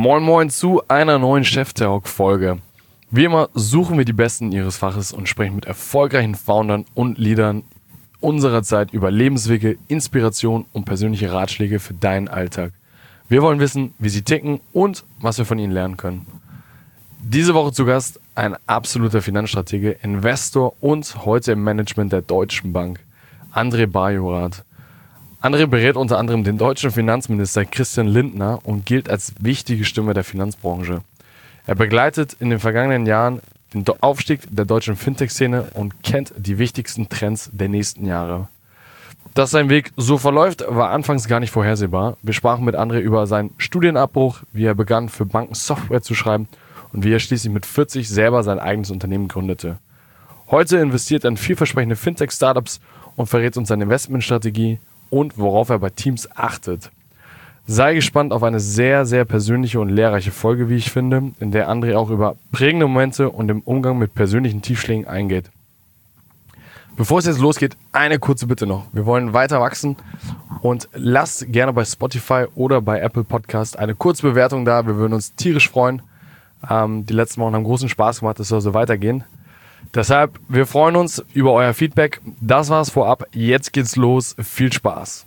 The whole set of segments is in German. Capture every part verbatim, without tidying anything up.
Moin Moin zu einer neuen Cheftalk-Folge. Wie immer suchen wir die Besten ihres Faches und sprechen mit erfolgreichen Foundern und Leadern unserer Zeit über Lebenswege, Inspiration und persönliche Ratschläge für deinen Alltag. Wir wollen wissen, wie sie ticken und was wir von ihnen lernen können. Diese Woche zu Gast ein absoluter Finanzstratege, Investor und heute im Management der Deutschen Bank, André Bajorath. André berät unter anderem den deutschen Finanzminister Christian Lindner und gilt als wichtige Stimme der Finanzbranche. Er begleitet in den vergangenen Jahren den Aufstieg der deutschen Fintech-Szene und kennt die wichtigsten Trends der nächsten Jahre. Dass sein Weg so verläuft, war anfangs gar nicht vorhersehbar. Wir sprachen mit André über seinen Studienabbruch, wie er begann, für Banken Software zu schreiben und wie er schließlich mit vierzig selber sein eigenes Unternehmen gründete. Heute investiert er in vielversprechende Fintech-Startups und verrät uns seine Investmentstrategie und worauf er bei Teams achtet. Sei gespannt auf eine sehr, sehr persönliche und lehrreiche Folge, wie ich finde, in der André auch über prägende Momente und den Umgang mit persönlichen Tiefschlägen eingeht. Bevor es jetzt losgeht, eine kurze Bitte noch. Wir wollen weiter wachsen und lasst gerne bei Spotify oder bei Apple Podcast eine kurze Bewertung da. Wir würden uns tierisch freuen. Ähm, die letzten Wochen haben großen Spaß gemacht, es soll so weitergehen. Deshalb, wir freuen uns über euer Feedback. Das war's vorab. Jetzt geht's los. Viel Spaß.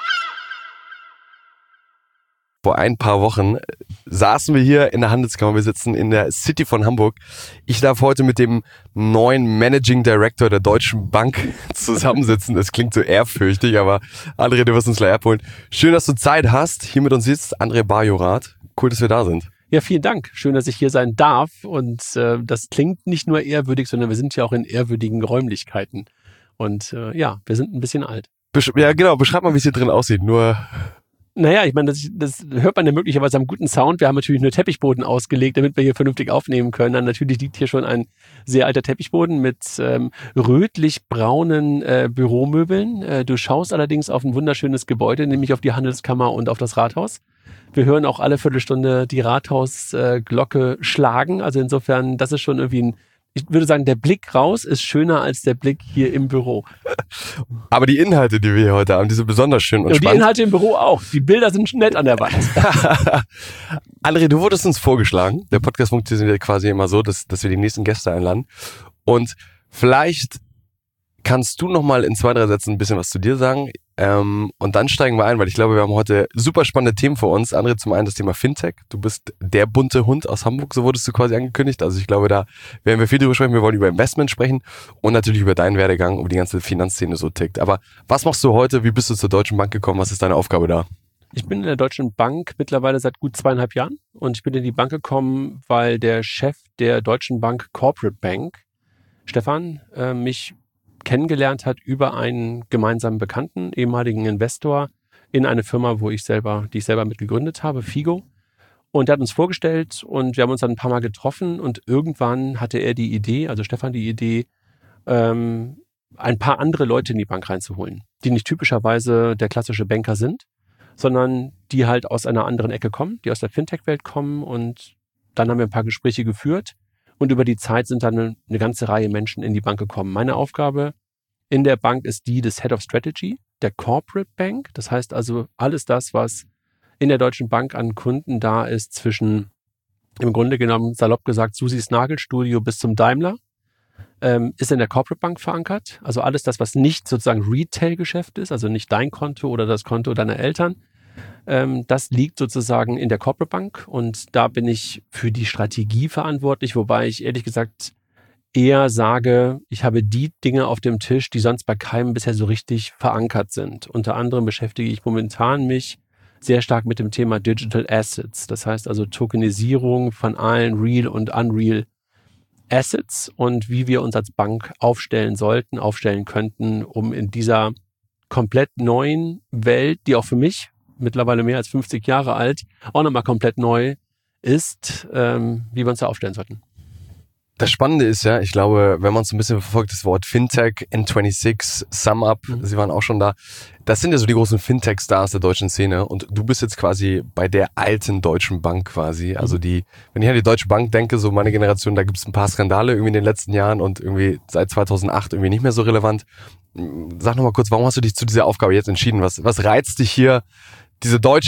Vor ein paar Wochen saßen wir hier in der Handelskammer. Wir sitzen in der City von Hamburg. Ich darf heute mit dem neuen Managing Director der Deutschen Bank zusammensitzen. Das klingt so ehrfürchtig, aber André, du wirst uns gleich abholen. Schön, dass du Zeit hast. Hier mit uns sitzt André Bajorath. Cool, dass wir da sind. Ja, vielen Dank. Schön, dass ich hier sein darf. Und äh, das klingt nicht nur ehrwürdig, sondern wir sind ja auch in ehrwürdigen Räumlichkeiten. Und äh, ja, wir sind ein bisschen alt. Besch- ja, genau. Beschreib mal, wie es hier drin aussieht. Nur... Naja, ich meine, das, das hört man ja möglicherweise am guten Sound. Wir haben natürlich nur Teppichboden ausgelegt, damit wir hier vernünftig aufnehmen können. Dann natürlich liegt hier schon ein sehr alter Teppichboden mit ähm, rötlich-braunen äh, Büromöbeln. Äh, du schaust allerdings auf ein wunderschönes Gebäude, nämlich auf die Handelskammer und auf das Rathaus. Wir hören auch alle Viertelstunde die Rathausglocke äh, schlagen. Also insofern, das ist schon irgendwie ein, ich würde sagen, der Blick raus ist schöner als der Blick hier im Büro. Aber die Inhalte, die wir hier heute haben, die sind besonders schön und ja, spannend. Die Inhalte im Büro auch. Die Bilder sind nett an der Wand. André, du wurdest uns vorgeschlagen. Der Podcast funktioniert quasi immer so, dass, dass wir die nächsten Gäste einladen. Und vielleicht kannst du noch mal in zwei, drei Sätzen ein bisschen was zu dir sagen. Ähm, und dann steigen wir ein, weil ich glaube, wir haben heute super spannende Themen vor uns. André, zum einen das Thema Fintech. Du bist der bunte Hund aus Hamburg, so wurdest du quasi angekündigt. Also ich glaube, da werden wir viel drüber sprechen. Wir wollen über Investment sprechen und natürlich über deinen Werdegang, über die ganze Finanzszene so tickt. Aber was machst du heute? Wie bist du zur Deutschen Bank gekommen? Was ist deine Aufgabe da? Ich bin in der Deutschen Bank mittlerweile seit gut zweieinhalb Jahren und ich bin in die Bank gekommen, weil der Chef der Deutschen Bank Corporate Bank, Stefan, äh, mich kennengelernt hat über einen gemeinsamen Bekannten, ehemaligen Investor in eine Firma, wo ich selber, die ich selber mit gegründet habe, Figo. Und er hat uns vorgestellt und wir haben uns dann ein paar Mal getroffen und irgendwann hatte er die Idee, also Stefan die Idee, ähm, ein paar andere Leute in die Bank reinzuholen, die nicht typischerweise der klassische Banker sind, sondern die halt aus einer anderen Ecke kommen, die aus der Fintech-Welt kommen und dann haben wir ein paar Gespräche geführt. Und über die Zeit sind dann eine, eine ganze Reihe Menschen in die Bank gekommen. Meine Aufgabe in der Bank ist die des Head of Strategy, der Corporate Bank. Das heißt also alles das, was in der Deutschen Bank an Kunden da ist, zwischen im Grunde genommen salopp gesagt Susis Nagelstudio bis zum Daimler, ähm, ist in der Corporate Bank verankert. Also alles das, was nicht sozusagen Retail-Geschäft ist, also nicht dein Konto oder das Konto deiner Eltern, Ähm, das liegt sozusagen in der Corporate Bank und da bin ich für die Strategie verantwortlich, wobei ich ehrlich gesagt eher sage, ich habe die Dinge auf dem Tisch, die sonst bei keinem bisher so richtig verankert sind. Unter anderem beschäftige ich momentan mich sehr stark mit dem Thema Digital Assets, das heißt also Tokenisierung von allen Real und Unreal Assets und wie wir uns als Bank aufstellen sollten, aufstellen könnten, um in dieser komplett neuen Welt, die auch für mich mittlerweile mehr als fünfzig Jahre alt, auch nochmal komplett neu ist, ähm, wie wir uns da aufstellen sollten. Das Spannende ist ja, ich glaube, wenn man es ein bisschen verfolgt, das Wort Fintech, N sechsundzwanzig, SumUp, mhm. Sie waren auch schon da. Das sind ja so die großen Fintech-Stars der deutschen Szene und du bist jetzt quasi bei der alten Deutschen Bank quasi. Also die, wenn ich an die Deutsche Bank denke, so meine Generation, da gibt es ein paar Skandale irgendwie in den letzten Jahren und irgendwie seit zweitausendacht irgendwie nicht mehr so relevant. Sag nochmal kurz, warum hast du dich zu dieser Aufgabe jetzt entschieden? Was, was reizt dich hier, diese deutsche,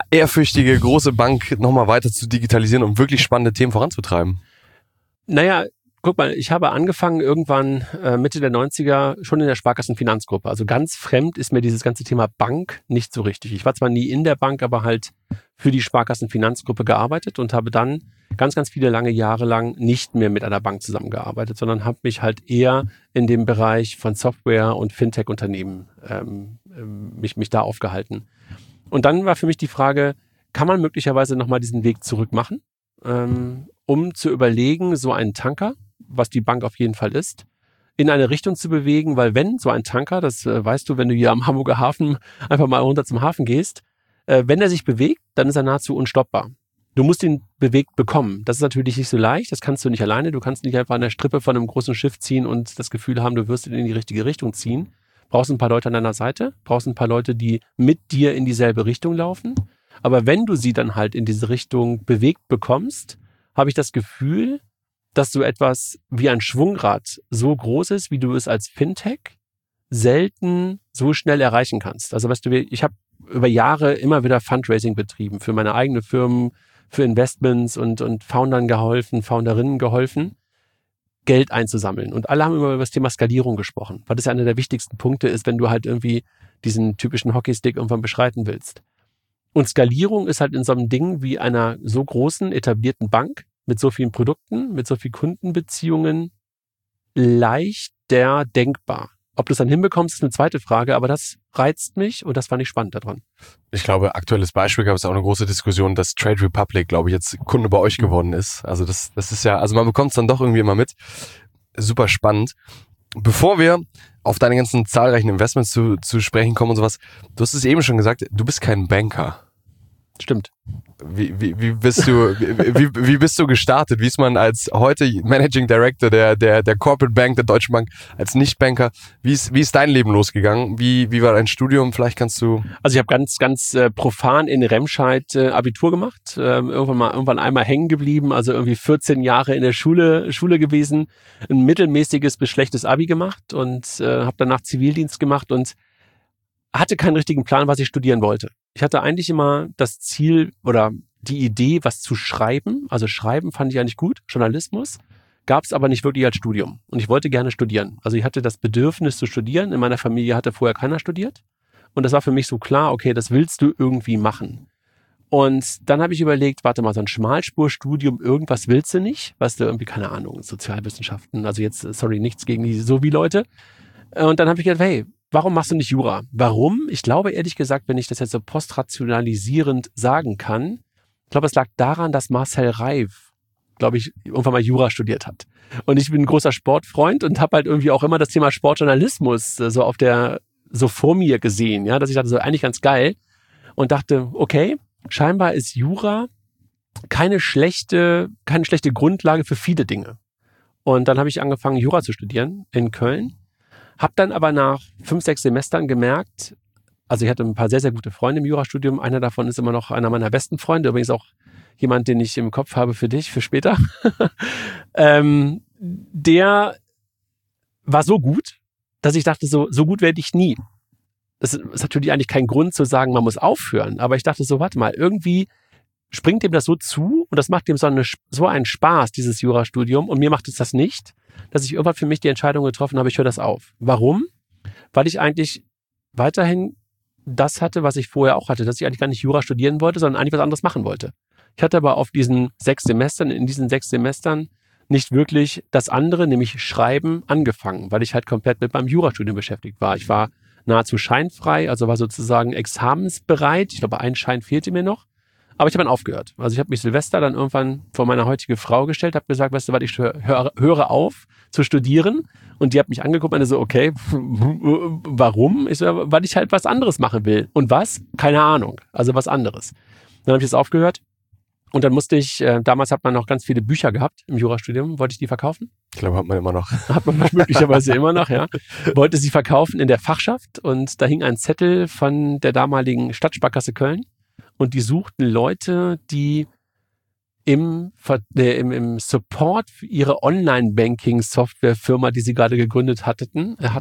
ehrfürchtige große Bank nochmal weiter zu digitalisieren, um wirklich spannende Themen voranzutreiben? Naja, guck mal, ich habe angefangen irgendwann äh, Mitte der neunziger schon in der Sparkassenfinanzgruppe. Also ganz fremd ist mir dieses ganze Thema Bank nicht so richtig. Ich war zwar nie in der Bank, aber halt für die Sparkassenfinanzgruppe gearbeitet und habe dann ganz, ganz viele lange Jahre lang nicht mehr mit einer Bank zusammengearbeitet, sondern habe mich halt eher in dem Bereich von Software- und Fintech-Unternehmen ähm, mich, mich da aufgehalten. Und dann war für mich die Frage, kann man möglicherweise nochmal diesen Weg zurück machen, ähm, um zu überlegen, so einen Tanker, was die Bank auf jeden Fall ist, in eine Richtung zu bewegen, weil wenn so ein Tanker, das äh, weißt du, wenn du hier am Hamburger Hafen einfach mal runter zum Hafen gehst, äh, wenn er sich bewegt, dann ist er nahezu unstoppbar. Du musst ihn bewegt bekommen. Das ist natürlich nicht so leicht, das kannst du nicht alleine. Du kannst nicht einfach an der Strippe von einem großen Schiff ziehen und das Gefühl haben, du wirst ihn in die richtige Richtung ziehen. Brauchst ein paar Leute an deiner Seite, brauchst ein paar Leute, die mit dir in dieselbe Richtung laufen. Aber wenn du sie dann halt in diese Richtung bewegt bekommst, habe ich das Gefühl, dass so etwas wie ein Schwungrad so groß ist, wie du es als Fintech selten so schnell erreichen kannst. Also weißt du, ich habe über Jahre immer wieder Fundraising betrieben, für meine eigenen Firmen, für Investments und, und Foundern geholfen, Founderinnen geholfen, Geld einzusammeln. Und alle haben immer über das Thema Skalierung gesprochen, weil das ja einer der wichtigsten Punkte ist, wenn du halt irgendwie diesen typischen Hockeystick irgendwann beschreiten willst. Und Skalierung ist halt in so einem Ding wie einer so großen, etablierten Bank mit so vielen Produkten, mit so vielen Kundenbeziehungen leichter denkbar. Ob du es dann hinbekommst, ist eine zweite Frage, aber das reizt mich und das fand ich spannend daran. Ich glaube, aktuelles Beispiel gab es auch eine große Diskussion, dass Trade Republic, glaube ich, jetzt Kunde bei euch geworden ist. Also das, das ist ja, also man bekommt es dann doch irgendwie immer mit. Super spannend. Bevor wir auf deine ganzen zahlreichen Investments zu, zu sprechen kommen und sowas, du hast es eben schon gesagt, du bist kein Banker. Stimmt. Wie, wie, wie bist du, wie, wie bist du gestartet? Wie ist man als heute Managing Director der, der, der Corporate Bank, der Deutschen Bank, als Nicht-Banker? Wie ist, wie ist dein Leben losgegangen? Wie, wie war dein Studium? Vielleicht kannst du... Also ich habe ganz, ganz äh, profan in Remscheid äh, Abitur gemacht. Ähm, irgendwann mal, irgendwann einmal hängen geblieben. Also irgendwie vierzehn Jahre in der Schule, Schule gewesen. Ein mittelmäßiges bis schlechtes Abi gemacht und äh, habe danach Zivildienst gemacht und hatte keinen richtigen Plan, was ich studieren wollte. Ich hatte eigentlich immer das Ziel oder die Idee, was zu schreiben. Also schreiben fand ich eigentlich gut, Journalismus, gab es aber nicht wirklich als Studium. Und ich wollte gerne studieren. Also ich hatte das Bedürfnis zu studieren. In meiner Familie hatte vorher keiner studiert. Und das war für mich so klar, okay, das willst du irgendwie machen. Und dann habe ich überlegt, warte mal, so ein Schmalspurstudium, irgendwas willst du nicht? Weißt du, irgendwie, keine Ahnung, Sozialwissenschaften. Also jetzt, sorry, nichts gegen die so wie Leute. Und dann habe ich gedacht, hey, warum machst du nicht Jura? Warum? Ich glaube ehrlich gesagt, wenn ich das jetzt so postrationalisierend sagen kann, ich glaube, es lag daran, dass Marcel Reif, glaube ich, irgendwann mal Jura studiert hat. Und ich bin ein großer Sportfreund und habe halt irgendwie auch immer das Thema Sportjournalismus so auf der, so vor mir gesehen, ja, dass ich dachte, so eigentlich ganz geil und dachte, okay, scheinbar ist Jura keine schlechte, keine schlechte Grundlage für viele Dinge. Und dann habe ich angefangen, Jura zu studieren in Köln. Hab dann aber nach fünf, sechs Semestern gemerkt, also ich hatte ein paar sehr, sehr gute Freunde im Jurastudium. Einer davon ist immer noch einer meiner besten Freunde, übrigens auch jemand, den ich im Kopf habe für dich, für später. ähm, der war so gut, dass ich dachte, so, so gut werde ich nie. Das ist natürlich eigentlich kein Grund zu sagen, man muss aufhören. Aber ich dachte so, warte mal, irgendwie springt dem das so zu und das macht dem so, eine, so einen Spaß, dieses Jurastudium. Und mir macht es das nicht, dass ich irgendwann für mich die Entscheidung getroffen habe, ich höre das auf. Warum? Weil ich eigentlich weiterhin das hatte, was ich vorher auch hatte, dass ich eigentlich gar nicht Jura studieren wollte, sondern eigentlich was anderes machen wollte. Ich hatte aber auf diesen sechs Semestern, in diesen sechs Semestern nicht wirklich das andere, nämlich Schreiben, angefangen, weil ich halt komplett mit meinem Jurastudium beschäftigt war. Ich war nahezu scheinfrei, also war sozusagen examensbereit. Ich glaube, ein Schein fehlte mir noch. Aber ich habe dann aufgehört. Also ich habe mich Silvester dann irgendwann vor meine heutige Frau gestellt, habe gesagt, weißt du was, ich höre, höre auf zu studieren. Und die hat mich angeguckt und meinte so, okay, warum? Ich so, weil ich halt was anderes machen will. Und was? Keine Ahnung. Also was anderes. Dann habe ich das aufgehört. Und dann musste ich, äh, damals hat man noch ganz viele Bücher gehabt im Jurastudium, wollte ich die verkaufen? Ich glaube, hat man immer noch. Hat man möglicherweise immer noch, ja. Wollte sie verkaufen in der Fachschaft und da hing ein Zettel von der damaligen Stadtsparkasse Köln und die suchten Leute, die im, äh, im, im Support für ihre Online-Banking-Software-Firma, die sie gerade gegründet hatten, äh, hatten,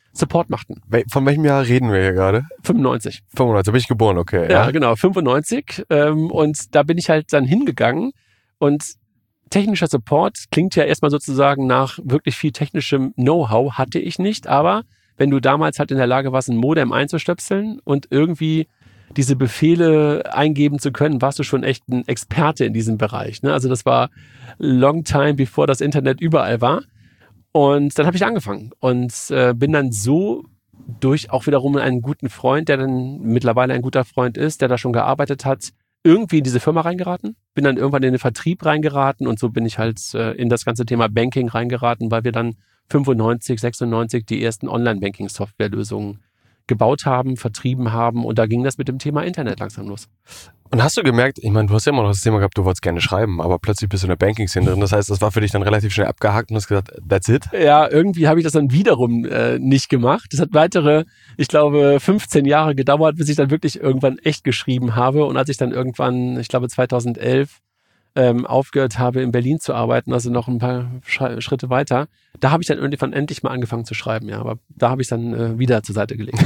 Support machten. Von welchem Jahr reden wir hier gerade? fünfundneunzig. fünfundneunzig, da bin ich geboren, okay. Ja, Ja, genau, fünfundneunzig. Ähm, und da bin ich halt dann hingegangen und technischer Support klingt ja erstmal sozusagen nach wirklich viel technischem Know-how, hatte ich nicht, aber wenn du damals halt in der Lage warst, ein Modem einzustöpseln und irgendwie diese Befehle eingeben zu können, warst du schon echt ein Experte in diesem Bereich. Ne? Also das war long time, bevor das Internet überall war. Und dann habe ich angefangen und äh, bin dann so durch auch wiederum einen guten Freund, der dann mittlerweile ein guter Freund ist, der da schon gearbeitet hat, irgendwie in diese Firma reingeraten. Bin dann irgendwann in den Vertrieb reingeraten und so bin ich halt äh, in das ganze Thema Banking reingeraten, weil wir dann fünfundneunzig, sechsundneunzig die ersten Online-Banking-Softwarelösungen gebaut haben, vertrieben haben und da ging das mit dem Thema Internet langsam los. Und hast du gemerkt, ich meine, du hast ja immer noch das Thema gehabt, du wolltest gerne schreiben, aber plötzlich bist du in der Banking-Szene drin. Das heißt, das war für dich dann relativ schnell abgehakt und hast gesagt, that's it? Ja, irgendwie habe ich das dann wiederum äh, nicht gemacht. Das hat weitere, ich glaube, fünfzehn Jahre gedauert, bis ich dann wirklich irgendwann echt geschrieben habe. Und als ich dann irgendwann, ich glaube zweitausendelf, ähm, aufgehört habe, in Berlin zu arbeiten, also noch ein paar Sch- Schritte weiter, da habe ich dann irgendwann endlich mal angefangen zu schreiben. Ja, aber da habe ich dann äh, wieder zur Seite gelegt.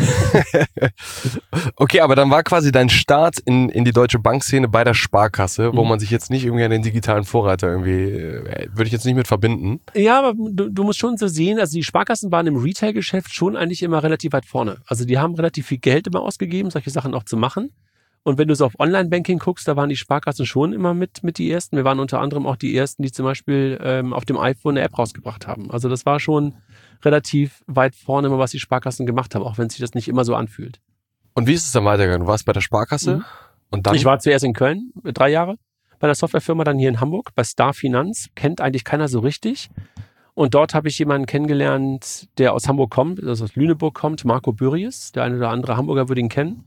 Okay, aber dann war quasi dein Start in, in die deutsche Bankszene bei der Sparkasse, wo Mhm. man sich jetzt nicht irgendwie an den digitalen Vorreiter irgendwie, äh, würde ich jetzt nicht mit verbinden. Ja, aber du, du musst schon so sehen, also die Sparkassen waren im Retail-Geschäft schon eigentlich immer relativ weit vorne. Also die haben relativ viel Geld immer ausgegeben, solche Sachen auch zu machen. Und wenn du so auf Online-Banking guckst, da waren die Sparkassen schon immer mit, mit die Ersten. Wir waren unter anderem auch die Ersten, die zum Beispiel ähm, auf dem iPhone eine App rausgebracht haben. Also das war schon relativ weit vorne, was die Sparkassen gemacht haben, auch wenn sich das nicht immer so anfühlt. Und wie ist es dann weitergegangen? Du warst bei der Sparkasse Mhm. und dann? Ich war zuerst in Köln, drei Jahre, bei der Softwarefirma, dann hier in Hamburg, bei Star Finanz. Kennt eigentlich keiner so richtig. Und dort habe ich jemanden kennengelernt, der aus Hamburg kommt, also aus Lüneburg kommt, Marco Bürries. Der eine oder andere Hamburger würde ihn kennen.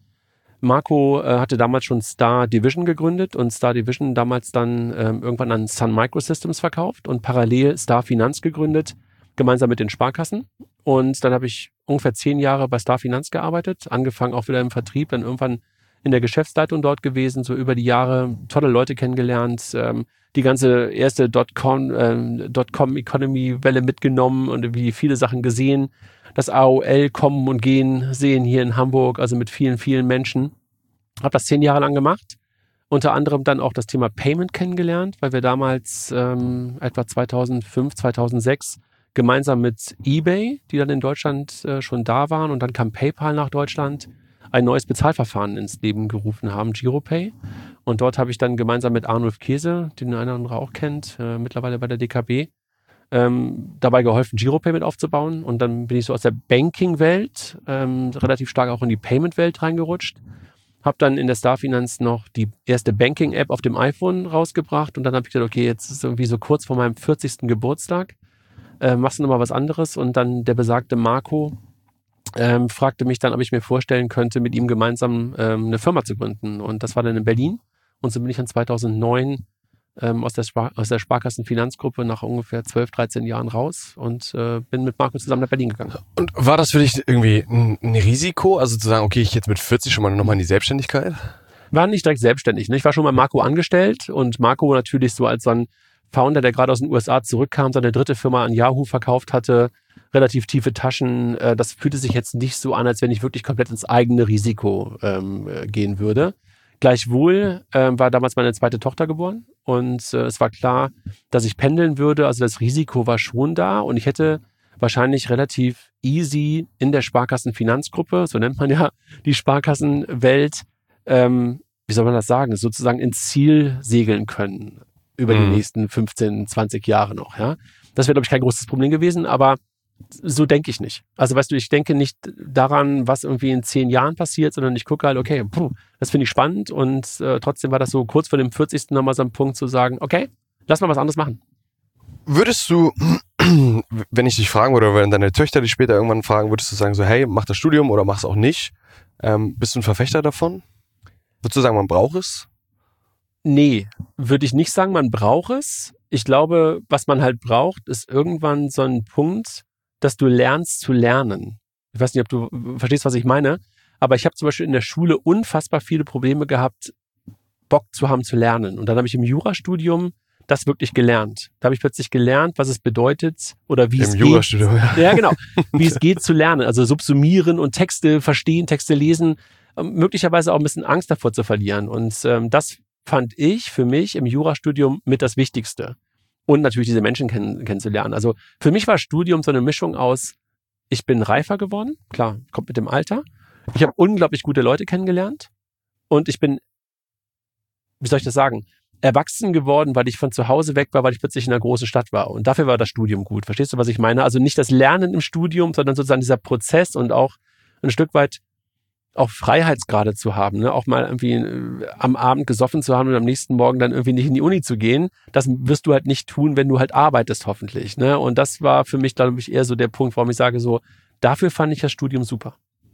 Marco äh, hatte damals schon Star Division gegründet und Star Division damals dann ähm, irgendwann an Sun Microsystems verkauft und parallel Star Finanz gegründet, gemeinsam mit den Sparkassen. Und dann habe ich ungefähr zehn Jahre bei Star Finanz gearbeitet, angefangen auch wieder im Vertrieb, dann irgendwann in der Geschäftsleitung dort gewesen, so über die Jahre tolle Leute kennengelernt, ähm, die ganze erste Dotcom, ähm, Dotcom-Economy-Welle mitgenommen und wie viele Sachen gesehen. Das A O L kommen und gehen sehen hier in Hamburg, also mit vielen, vielen Menschen. Habe das zehn Jahre lang gemacht. Unter anderem dann auch das Thema Payment kennengelernt, weil wir damals ähm, etwa zweitausendfünf, zweitausendsechs gemeinsam mit eBay, die dann in Deutschland äh, schon da waren und dann kam PayPal nach Deutschland, ein neues Bezahlverfahren ins Leben gerufen haben, Giropay. Und dort habe ich dann gemeinsam mit Arnulf Käse, den einer oder andere auch kennt, äh, mittlerweile bei der D K B, ähm, dabei geholfen, Giropay mit aufzubauen. Und dann bin ich so aus der Banking-Welt ähm, relativ stark auch in die Payment-Welt reingerutscht. Habe dann in der Star Finanz noch die erste Banking-App auf dem iPhone rausgebracht. Und dann habe ich gedacht, okay, jetzt ist irgendwie so kurz vor meinem vierzigsten Geburtstag. Äh, machst du nochmal was anderes? Und dann der besagte Marco ähm, fragte mich dann, ob ich mir vorstellen könnte, mit ihm gemeinsam ähm, eine Firma zu gründen. Und das war dann in Berlin. Und so bin ich dann zweitausendneun ähm, aus der, Spar- aus der Sparkassen-Finanzgruppe nach ungefähr zwölf, dreizehn Jahren raus und äh, bin mit Marco zusammen nach Berlin gegangen. Und war das für dich irgendwie ein, ein Risiko, also zu sagen, okay, ich jetzt mit vierzig schon mal nochmal in die Selbstständigkeit? War nicht direkt selbstständig. Ne? Ich war schon bei Marco angestellt und Marco natürlich so als so ein Founder, der gerade aus den U S A zurückkam, seine dritte Firma an Yahoo verkauft hatte, relativ tiefe Taschen. Äh, das fühlte sich jetzt nicht so an, als wenn ich wirklich komplett ins eigene Risiko ähm, äh, gehen würde. Gleichwohl äh, war damals meine zweite Tochter geboren und äh, es war klar, dass ich pendeln würde. Also das Risiko war schon da und ich hätte wahrscheinlich relativ easy in der Sparkassen-Finanzgruppe, so nennt man ja die Sparkassenwelt, ähm, wie soll man das sagen, sozusagen ins Ziel segeln können über Mhm. die nächsten fünfzehn, zwanzig Jahre noch. Ja, das wäre, glaube ich, kein großes Problem gewesen, aber so denke ich nicht. Also weißt du, ich denke nicht daran, was irgendwie in zehn Jahren passiert, sondern ich gucke halt, okay, puh, das finde ich spannend und äh, trotzdem war das so kurz vor dem vierzigsten nochmal so ein Punkt zu sagen, okay, lass mal was anderes machen. Würdest du, wenn ich dich fragen würde, oder wenn deine Töchter dich später irgendwann fragen, würdest du sagen so, hey, mach das Studium oder mach es auch nicht? Ähm, bist du ein Verfechter davon? Würdest du sagen, man braucht es? Nee, würde ich nicht sagen, man braucht es. Ich glaube, was man halt braucht, ist irgendwann so ein Punkt, dass du lernst zu lernen. Ich weiß nicht, ob du verstehst, was ich meine, aber ich habe zum Beispiel in der Schule unfassbar viele Probleme gehabt, Bock zu haben zu lernen. Und dann habe ich im Jurastudium das wirklich gelernt. Da habe ich plötzlich gelernt, was es bedeutet oder wie Im es geht. Jurastudio, ja. Ja, genau. Wie es geht zu lernen. Also subsumieren und Texte verstehen, Texte lesen. Ähm, möglicherweise auch ein bisschen Angst davor zu verlieren. Und ähm, das fand ich für mich im Jurastudium mit das Wichtigste. Und natürlich diese Menschen kenn- kennenzulernen. Also für mich war Studium so eine Mischung aus, ich bin reifer geworden. Klar, kommt mit dem Alter. Ich habe unglaublich gute Leute kennengelernt. Und ich bin, wie soll ich das sagen, erwachsen geworden, weil ich von zu Hause weg war, weil ich plötzlich in einer großen Stadt war. Und dafür war das Studium gut. Verstehst du, was ich meine? Also nicht das Lernen im Studium, sondern sozusagen dieser Prozess und auch ein Stück weit auch Freiheitsgrade zu haben. Ne? Auch mal irgendwie äh, am Abend gesoffen zu haben und am nächsten Morgen dann irgendwie nicht in die Uni zu gehen. Das wirst du halt nicht tun, wenn du halt arbeitest, hoffentlich. Ne? Und das war für mich, glaube ich, eher so der Punkt, warum ich sage so, dafür fand ich das Studium super.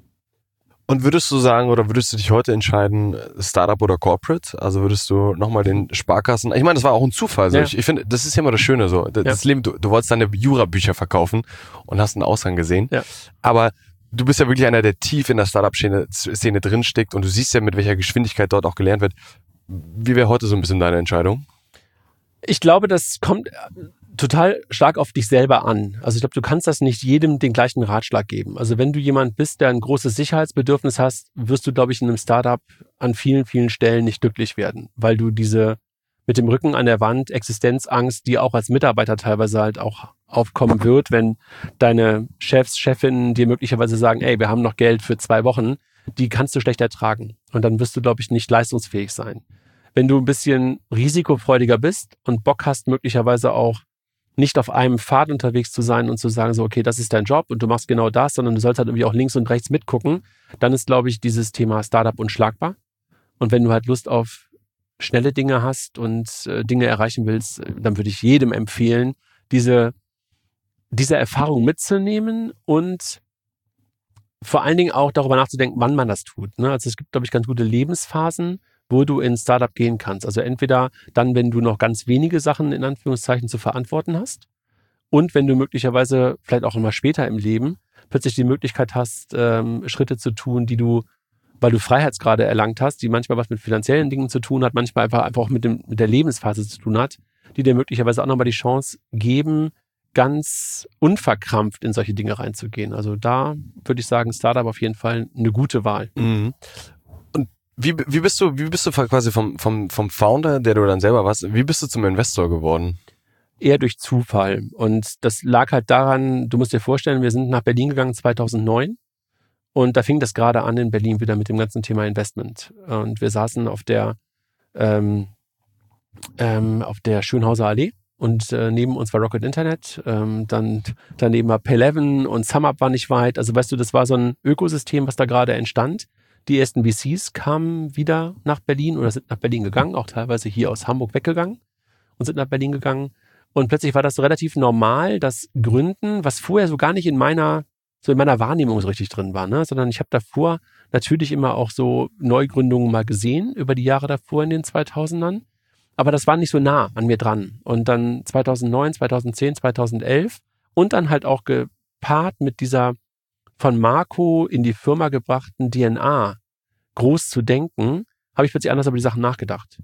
Und würdest du sagen, oder würdest du dich heute entscheiden, Startup oder Corporate? Also würdest du nochmal den Sparkassen, ich meine, das war auch ein Zufall. So. Ja. Ich, ich finde, das ist ja immer das Schöne so. Das, Ja. das Leben, du, du wolltest deine Jura-Bücher verkaufen und hast einen Aushang gesehen. Ja. Aber du bist ja wirklich einer, der tief in der Startup-Szene Szene drinsteckt und du siehst ja, mit welcher Geschwindigkeit dort auch gelernt wird. Wie wäre heute so ein bisschen deine Entscheidung? Ich glaube, das kommt total stark auf dich selber an. Also ich glaube, du kannst das nicht jedem den gleichen Ratschlag geben. Also wenn du jemand bist, der ein großes Sicherheitsbedürfnis hast, wirst du, glaube ich, in einem Startup an vielen, vielen Stellen nicht glücklich werden, weil du diese mit dem Rücken an der Wand Existenzangst, die auch als Mitarbeiter teilweise halt auch aufkommen wird, wenn deine Chefs, Chefinnen dir möglicherweise sagen, ey, wir haben noch Geld für zwei Wochen, die kannst du schlecht ertragen. Und dann wirst du, glaube ich, nicht leistungsfähig sein. Wenn du ein bisschen risikofreudiger bist und Bock hast, möglicherweise auch nicht auf einem Pfad unterwegs zu sein und zu sagen, so, okay, das ist dein Job und du machst genau das, sondern du sollst halt irgendwie auch links und rechts mitgucken, dann ist, glaube ich, dieses Thema Startup unschlagbar. Und wenn du halt Lust auf schnelle Dinge hast und äh, Dinge erreichen willst, dann würde ich jedem empfehlen, diese, diese Erfahrung mitzunehmen und vor allen Dingen auch darüber nachzudenken, wann man das tut. Ne? Also es gibt, glaube ich, ganz gute Lebensphasen, wo du in Startup gehen kannst. Also entweder dann, wenn du noch ganz wenige Sachen in Anführungszeichen zu verantworten hast und wenn du möglicherweise vielleicht auch immer später im Leben plötzlich die Möglichkeit hast, ähm, Schritte zu tun, die du, weil du Freiheitsgrade erlangt hast, die manchmal was mit finanziellen Dingen zu tun hat, manchmal einfach, einfach auch mit, dem, mit der Lebensphase zu tun hat, die dir möglicherweise auch nochmal die Chance geben, ganz unverkrampft in solche Dinge reinzugehen. Also da würde ich sagen, Startup auf jeden Fall eine gute Wahl. Mhm. Wie, wie bist du, wie bist du quasi vom, vom, vom Founder, der du dann selber warst, wie bist du zum Investor geworden? Eher durch Zufall. Und das lag halt daran, du musst dir vorstellen, wir sind nach Berlin gegangen zweitausendneun und da fing das gerade an in Berlin wieder mit dem ganzen Thema Investment. Und wir saßen auf der, ähm, ähm, auf der Schönhauser Allee und äh, neben uns war Rocket Internet, ähm, dann daneben war Pay elf und SumUp war nicht weit. Also weißt du, das war so ein Ökosystem, was da gerade entstand. Die ersten V Cs kamen wieder nach Berlin oder sind nach Berlin gegangen, auch teilweise hier aus Hamburg weggegangen und sind nach Berlin gegangen. Und plötzlich war das so relativ normal, das Gründen, was vorher so gar nicht in meiner, so in meiner Wahrnehmung so richtig drin war, ne? Sondern ich habe davor natürlich immer auch so Neugründungen mal gesehen, über die Jahre davor in den zweitausendern. Aber das war nicht so nah an mir dran. Und dann zweitausendneun, zweitausendzehn, zweitausendelf und dann halt auch gepaart mit dieser von Marco in die Firma gebrachten D N A groß zu denken, habe ich plötzlich anders über die Sachen nachgedacht.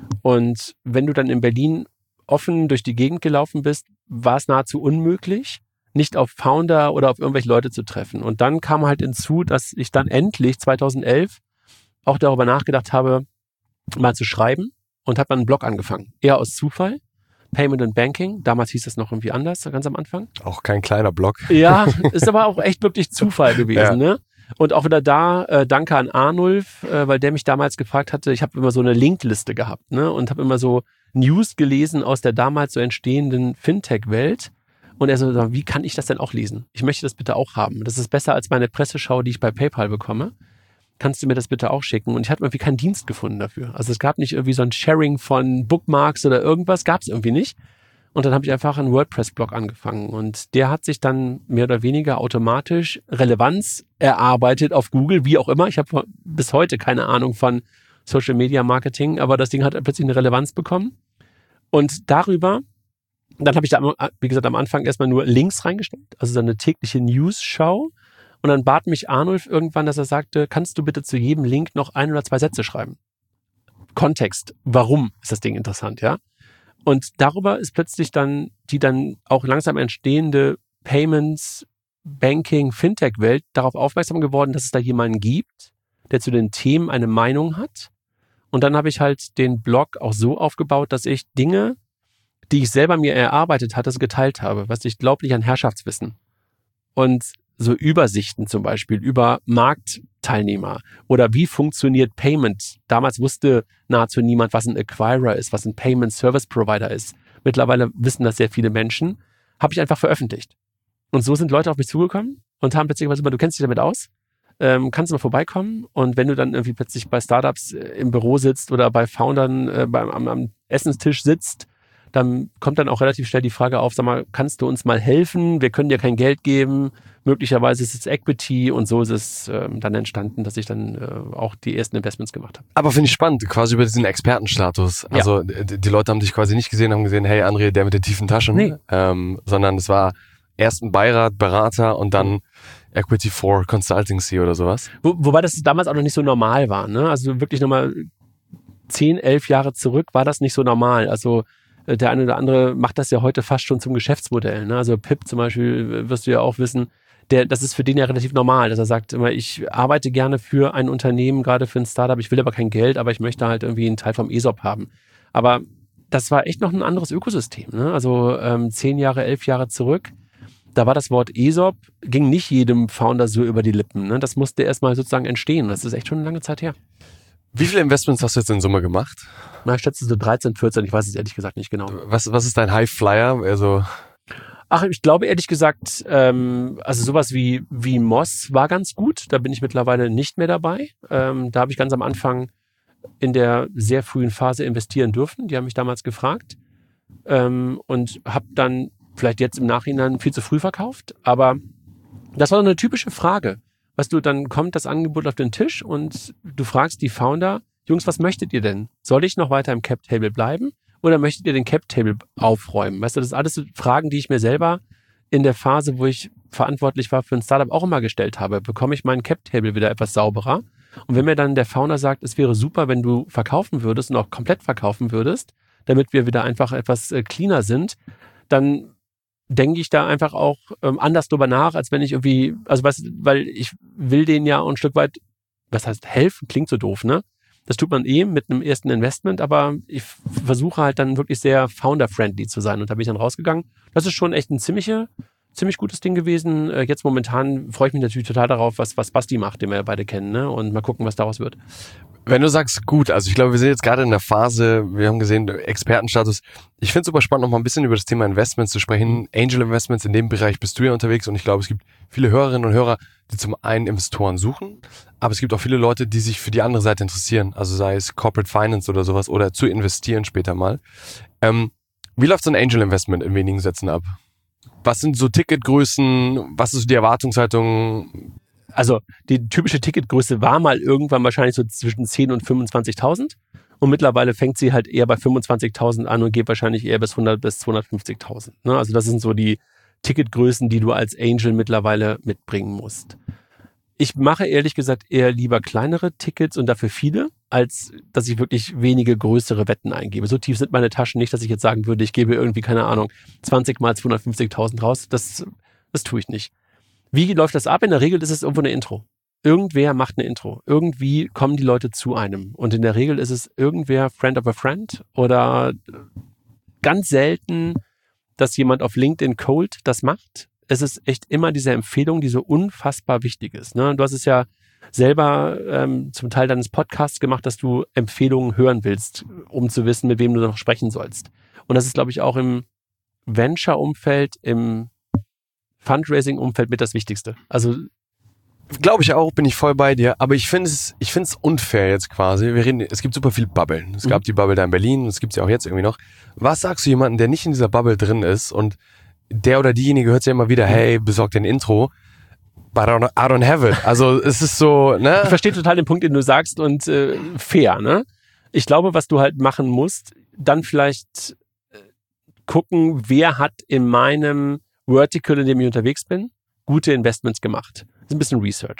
Und wenn du dann in Berlin offen durch die Gegend gelaufen bist, war es nahezu unmöglich, nicht auf Founder oder auf irgendwelche Leute zu treffen. Und dann kam halt hinzu, dass ich dann endlich zweitausendelf auch darüber nachgedacht habe, mal zu schreiben und habe dann einen Blog angefangen. Eher aus Zufall. Payment and Banking, damals hieß es noch irgendwie anders, ganz am Anfang. Auch kein kleiner Blog. Ja, ist aber auch echt wirklich Zufall gewesen, Ja. ne? Und auch wieder da, äh, danke an Arnulf, äh, weil der mich damals gefragt hatte, ich habe immer so eine Linkliste gehabt, ne? Und habe immer so News gelesen aus der damals so entstehenden Fintech-Welt. Und er so, wie kann ich das denn auch lesen? Ich möchte das bitte auch haben. Das ist besser als meine Presseschau, die ich bei PayPal bekomme. Kannst du mir das bitte auch schicken? Und ich hatte irgendwie keinen Dienst gefunden dafür. Also es gab nicht irgendwie so ein Sharing von Bookmarks oder irgendwas, gab es irgendwie nicht. Und dann habe ich einfach einen WordPress-Blog angefangen. Und der hat sich dann mehr oder weniger automatisch Relevanz erarbeitet auf Google, wie auch immer. Ich habe bis heute keine Ahnung von Social Media Marketing, aber das Ding hat plötzlich eine Relevanz bekommen. Und darüber, dann habe ich da, wie gesagt, am Anfang erstmal nur Links reingestellt, also so eine tägliche News-Show. Und dann bat mich Arnulf irgendwann, dass er sagte, kannst du bitte zu jedem Link noch ein oder zwei Sätze schreiben? Kontext, warum ist das Ding interessant, ja? Und darüber ist plötzlich dann die dann auch langsam entstehende Payments, Banking, Fintech-Welt darauf aufmerksam geworden, dass es da jemanden gibt, der zu den Themen eine Meinung hat. Und dann habe ich halt den Blog auch so aufgebaut, dass ich Dinge, die ich selber mir erarbeitet hatte, geteilt habe. Was ich glaube nicht an Herrschaftswissen. Und so Übersichten zum Beispiel über Marktteilnehmer oder wie funktioniert Payment. Damals wusste nahezu niemand, was ein Acquirer ist, was ein Payment Service Provider ist. Mittlerweile wissen das sehr viele Menschen. Habe ich einfach veröffentlicht. Und so sind Leute auf mich zugekommen und haben plötzlich gesagt, du kennst dich damit aus, ähm, kannst du mal vorbeikommen. Und wenn du dann irgendwie plötzlich bei Startups äh, im Büro sitzt oder bei Foundern äh, beim, am, am Essenstisch sitzt, dann kommt dann auch relativ schnell die Frage auf, sag mal, kannst du uns mal helfen? Wir können dir kein Geld geben. Möglicherweise ist es Equity und so ist es ähm, dann entstanden, dass ich dann äh, auch die ersten Investments gemacht habe. Aber finde ich spannend, quasi über diesen Expertenstatus. Also ja. die, die Leute haben dich quasi nicht gesehen, haben gesehen, hey André, der mit den tiefen Taschen, nee. ähm, sondern es war erst ein Beirat, Berater und dann Equity for Consultancy oder sowas. Wo, wobei das damals auch noch nicht so normal war. Ne? Also wirklich nochmal zehn, elf Jahre zurück war das nicht so normal. Also der eine oder andere macht das ja heute fast schon zum Geschäftsmodell. Ne? Also Pip zum Beispiel, wirst du ja auch wissen, der, das ist für den ja relativ normal, dass er sagt immer, ich arbeite gerne für ein Unternehmen, gerade für ein Startup, ich will aber kein Geld, aber ich möchte halt irgendwie einen Teil vom E S O P haben. Aber das war echt noch ein anderes Ökosystem. Ne? Also ähm, zehn Jahre, elf Jahre zurück, da war das Wort E S O P, ging nicht jedem Founder so über die Lippen. Ne? Das musste erstmal sozusagen entstehen. Das ist echt schon eine lange Zeit her. Wie viele Investments hast du jetzt in Summe gemacht? Na, ich schätze so dreizehn, vierzehn, ich weiß es ehrlich gesagt nicht genau. Was, was ist dein High Flyer? Also Ach, ich glaube ehrlich gesagt, ähm, also sowas wie, wie Moss war ganz gut. Da bin ich mittlerweile nicht mehr dabei. Ähm, da habe ich ganz am Anfang in der sehr frühen Phase investieren dürfen. Die haben mich damals gefragt. Ähm, und habe dann vielleicht jetzt im Nachhinein viel zu früh verkauft. Aber das war eine typische Frage. Weißt du, dann kommt das Angebot auf den Tisch und du fragst die Founder, Jungs, was möchtet ihr denn? Soll ich noch weiter im Cap-Table bleiben oder möchtet ihr den Cap-Table aufräumen? Weißt du, das sind alles Fragen, die ich mir selber in der Phase, wo ich verantwortlich war für ein Startup, auch immer gestellt habe. Bekomme ich meinen Cap-Table wieder etwas sauberer? Und wenn mir dann der Founder sagt, es wäre super, wenn du verkaufen würdest und auch komplett verkaufen würdest, damit wir wieder einfach etwas äh, cleaner sind, dann denke ich da einfach auch ähm, anders drüber nach, als wenn ich irgendwie, also was, weil ich will denen ja auch ein Stück weit, was heißt helfen, klingt so doof, ne? Das tut man eh mit einem ersten Investment, aber ich versuche halt dann wirklich sehr founder-friendly zu sein und da bin ich dann rausgegangen. Das ist schon echt ein ziemliche, ziemlich gutes Ding gewesen. Äh, jetzt momentan freue ich mich natürlich total darauf, was, was Basti macht, den wir ja beide kennen, ne? Und mal gucken, was daraus wird. Wenn du sagst, gut, also ich glaube, wir sind jetzt gerade in der Phase, wir haben gesehen, Expertenstatus. Ich finde es super spannend, noch mal ein bisschen über das Thema Investments zu sprechen. Angel Investments, in dem Bereich bist du ja unterwegs und ich glaube, es gibt viele Hörerinnen und Hörer, die zum einen Investoren suchen, aber es gibt auch viele Leute, die sich für die andere Seite interessieren, also sei es Corporate Finance oder sowas oder zu investieren später mal. Ähm, wie läuft so ein Angel Investment in wenigen Sätzen ab? Was sind so Ticketgrößen? Was ist die Erwartungshaltung? Also die typische Ticketgröße war mal irgendwann wahrscheinlich so zwischen zehn und fünfundzwanzigtausend und mittlerweile fängt sie halt eher bei fünfundzwanzigtausend an und geht wahrscheinlich eher bis hundert bis zweihundertfünfzigtausend. Ne? Also das sind so die Ticketgrößen, die du als Angel mittlerweile mitbringen musst. Ich mache ehrlich gesagt eher lieber kleinere Tickets und dafür viele, als dass ich wirklich wenige größere Wetten eingebe. So tief sind meine Taschen nicht, dass ich jetzt sagen würde, ich gebe irgendwie, keine Ahnung, zwanzig mal zweihundertfünfzigtausend raus. Das, das tue ich nicht. Wie läuft das ab? In der Regel ist es irgendwo eine Intro. Irgendwer macht eine Intro. Irgendwie kommen die Leute zu einem. Und in der Regel ist es irgendwer Friend of a Friend oder ganz selten, dass jemand auf LinkedIn Cold das macht. Es ist echt immer diese Empfehlung, die so unfassbar wichtig ist. Ne? Du hast es ja selber ähm, zum Teil deines Podcasts gemacht, dass du Empfehlungen hören willst, um zu wissen, mit wem du noch sprechen sollst. Und das ist, glaube ich, auch im Venture-Umfeld, im Fundraising-Umfeld mit das Wichtigste. Also glaube ich auch, bin ich voll bei dir, aber ich finde es ich finde es unfair jetzt quasi. Wir reden, es gibt super viel Bubbeln. Es gab mhm. die Bubble da in Berlin, es gibt sie auch jetzt irgendwie noch. Was sagst du jemandem, der nicht in dieser Bubble drin ist und der oder diejenige hört ja immer wieder, hey, besorg dir ein Intro, but I don't, I don't have it. Also es ist so, ne? Ich verstehe total den Punkt, den du sagst und äh, fair, ne? Ich glaube, was du halt machen musst, dann vielleicht äh, gucken, wer hat in meinem Vertical, in dem ich unterwegs bin, gute Investments gemacht. Das ist ein bisschen Research.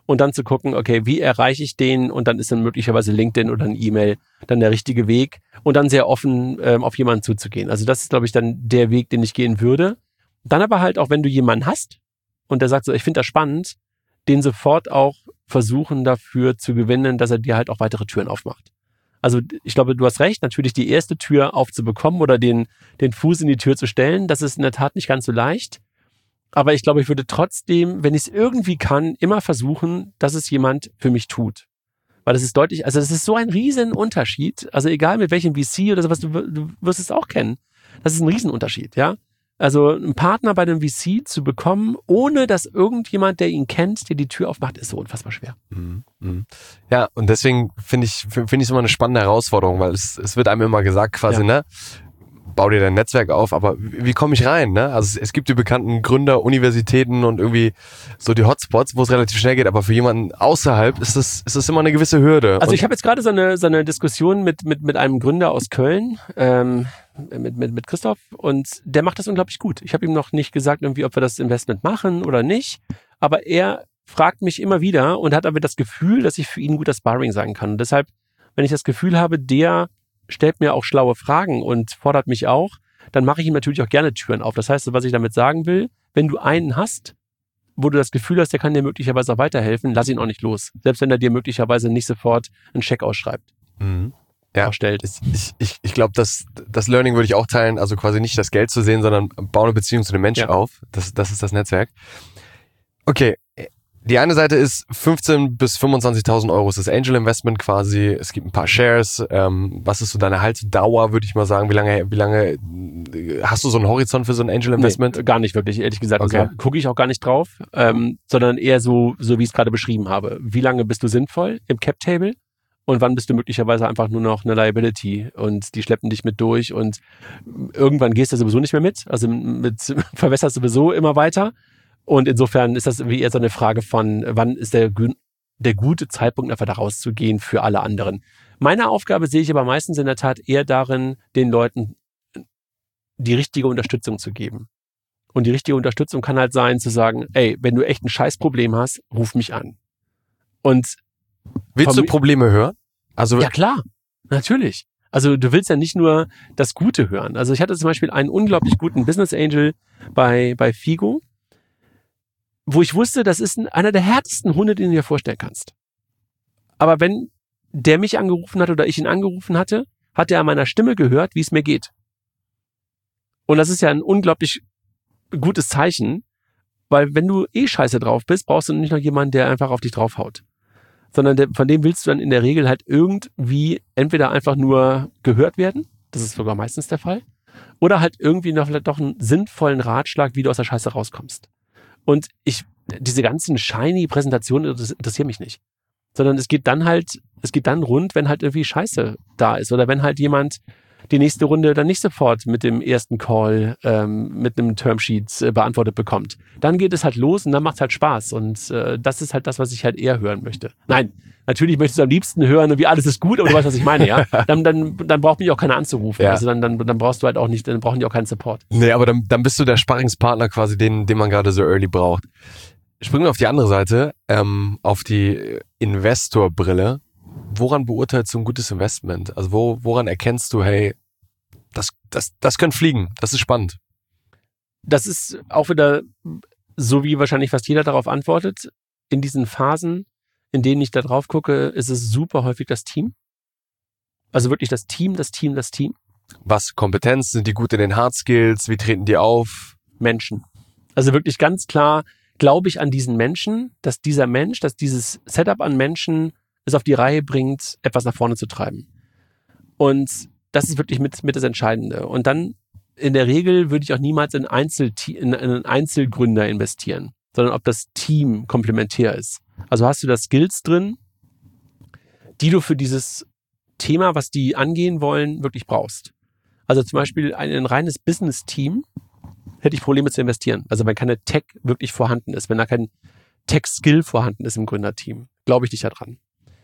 und dann zu gucken, okay, wie erreiche ich den und dann ist dann möglicherweise LinkedIn oder ein E-Mail dann der richtige Weg und dann sehr offen ähm, auf jemanden zuzugehen. Also das ist, glaube ich, dann der Weg, den ich gehen würde. Dann aber halt auch, wenn du jemanden hast und der sagt so, ich finde das spannend, den sofort auch versuchen dafür zu gewinnen, dass er dir halt auch weitere Türen aufmacht. Also ich glaube, du hast recht, natürlich die erste Tür aufzubekommen oder den, den Fuß in die Tür zu stellen, das ist in der Tat nicht ganz so leicht. Aber ich glaube, ich würde trotzdem, wenn ich es irgendwie kann, immer versuchen, dass es jemand für mich tut. Weil das ist deutlich, also das ist so ein riesen Unterschied. Also egal mit welchem V C oder sowas, du, du wirst es auch kennen. Das ist ein Riesenunterschied, ja. Also einen Partner bei einem V C zu bekommen, ohne dass irgendjemand, der ihn kennt, dir die Tür aufmacht, ist so unfassbar schwer. Mhm. Ja, und deswegen finde ich finde ich es immer eine spannende Herausforderung, weil es, es wird einem immer gesagt quasi, ja. ne, bau dir dein Netzwerk auf, aber wie, wie komme ich rein, ne? Also es, es gibt die bekannten Gründer, Universitäten und irgendwie so die Hotspots, wo es relativ schnell geht, aber für jemanden außerhalb ist das, ist das immer eine gewisse Hürde. Also und ich habe jetzt gerade so eine, so eine Diskussion mit, mit, mit einem Gründer aus Köln, ähm, mit, mit, mit Christoph, und der macht das unglaublich gut. Ich habe ihm noch nicht gesagt, irgendwie, ob wir das Investment machen oder nicht, aber er fragt mich immer wieder und hat aber das Gefühl, dass ich für ihn ein guter Sparring sein kann. Und deshalb, wenn ich das Gefühl habe, der stellt mir auch schlaue Fragen und fordert mich auch, dann mache ich ihm natürlich auch gerne Türen auf. Das heißt, was ich damit sagen will, wenn du einen hast, wo du das Gefühl hast, der kann dir möglicherweise auch weiterhelfen, lass ihn auch nicht los. Selbst wenn er dir möglicherweise nicht sofort einen Scheck ausschreibt. Mhm. Ja, ausstellt. Ich, ich, ich glaube, das, das Learning würde ich auch teilen, also quasi nicht das Geld zu sehen, sondern baue eine Beziehung zu dem Menschen ja. auf. Das, das ist das Netzwerk. Okay, die eine Seite ist fünfzehntausend bis fünfundzwanzigtausend Euro ist das Angel Investment quasi. Es gibt ein paar Shares. Ähm, was ist so deine Haltedauer, würde ich mal sagen? Wie lange, wie lange hast du so einen Horizont für so ein Angel Investment? Nee, gar nicht wirklich, ehrlich gesagt. Okay. Also gucke ich auch gar nicht drauf, ähm, sondern eher so, so wie ich es gerade beschrieben habe. Wie lange bist du sinnvoll im Cap-Table? Und wann bist du möglicherweise einfach nur noch eine Liability und die schleppen dich mit durch und irgendwann gehst du sowieso nicht mehr mit. Also mit verwässerst sowieso immer weiter. Und insofern ist das wie eher so eine Frage von, wann ist der, der gute Zeitpunkt, einfach da rauszugehen für alle anderen. Meine Aufgabe sehe ich aber meistens in der Tat eher darin, den Leuten die richtige Unterstützung zu geben. Und die richtige Unterstützung kann halt sein, zu sagen, ey, wenn du echt ein Scheißproblem hast, ruf mich an. Und willst du Probleme hören? Also ja, klar. Natürlich. Also du willst ja nicht nur das Gute hören. Also ich hatte zum Beispiel einen unglaublich guten Business Angel bei, bei Figo, wo ich wusste, das ist einer der härtesten Hunde, den du dir vorstellen kannst. Aber wenn der mich angerufen hat oder ich ihn angerufen hatte, hat er an meiner Stimme gehört, wie es mir geht. Und das ist ja ein unglaublich gutes Zeichen, weil wenn du eh scheiße drauf bist, brauchst du nicht noch jemanden, der einfach auf dich draufhaut. Sondern der, von dem willst du dann in der Regel halt irgendwie entweder einfach nur gehört werden, das ist sogar meistens der Fall, oder halt irgendwie noch vielleicht doch einen sinnvollen Ratschlag, wie du aus der Scheiße rauskommst. Und ich, diese ganzen shiny Präsentationen, das interessiert mich nicht. Sondern es geht dann halt, es geht dann rund, wenn halt irgendwie Scheiße da ist. Oder wenn halt jemand die nächste Runde dann nicht sofort mit dem ersten Call ähm, mit einem Termsheet äh, beantwortet bekommt. Dann geht es halt los und dann macht es halt Spaß. Und äh, das ist halt das, was ich halt eher hören möchte. Nein, natürlich möchtest du am liebsten hören, wie alles ist gut, aber du weißt, was ich meine, ja? Dann, dann, dann braucht mich auch keiner anzurufen. Ja. Also dann, dann, dann brauchst du halt auch nicht, dann brauchen die auch keinen Support. Nee, aber dann, dann bist du der Sparringspartner quasi, den, den man gerade so early braucht. Springen wir auf die andere Seite, ähm, auf die Investorbrille. Woran beurteilst du ein gutes Investment? Also wo, woran erkennst du, hey, das, das, das könnte fliegen, das ist spannend? Das ist auch wieder so, wie wahrscheinlich fast jeder darauf antwortet. In diesen Phasen, in denen ich da drauf gucke, ist es super häufig das Team. Also wirklich das Team, das Team, das Team. Was, Kompetenz? Sind die gut in den Hard Skills? Wie treten die auf? Menschen. Also wirklich ganz klar glaube ich an diesen Menschen, dass dieser Mensch, dass dieses Setup an Menschen es auf die Reihe bringt, etwas nach vorne zu treiben. Und das ist wirklich mit, mit das Entscheidende. Und dann in der Regel würde ich auch niemals in, Einzel in einen Einzelgründer investieren, sondern ob das Team komplementär ist. Also hast du da Skills drin, die du für dieses Thema, was die angehen wollen, wirklich brauchst. Also zum Beispiel ein, ein reines Business-Team hätte ich Probleme zu investieren. Also wenn keine Tech wirklich vorhanden ist, wenn da kein Tech-Skill vorhanden ist im Gründerteam, glaube ich nicht daran.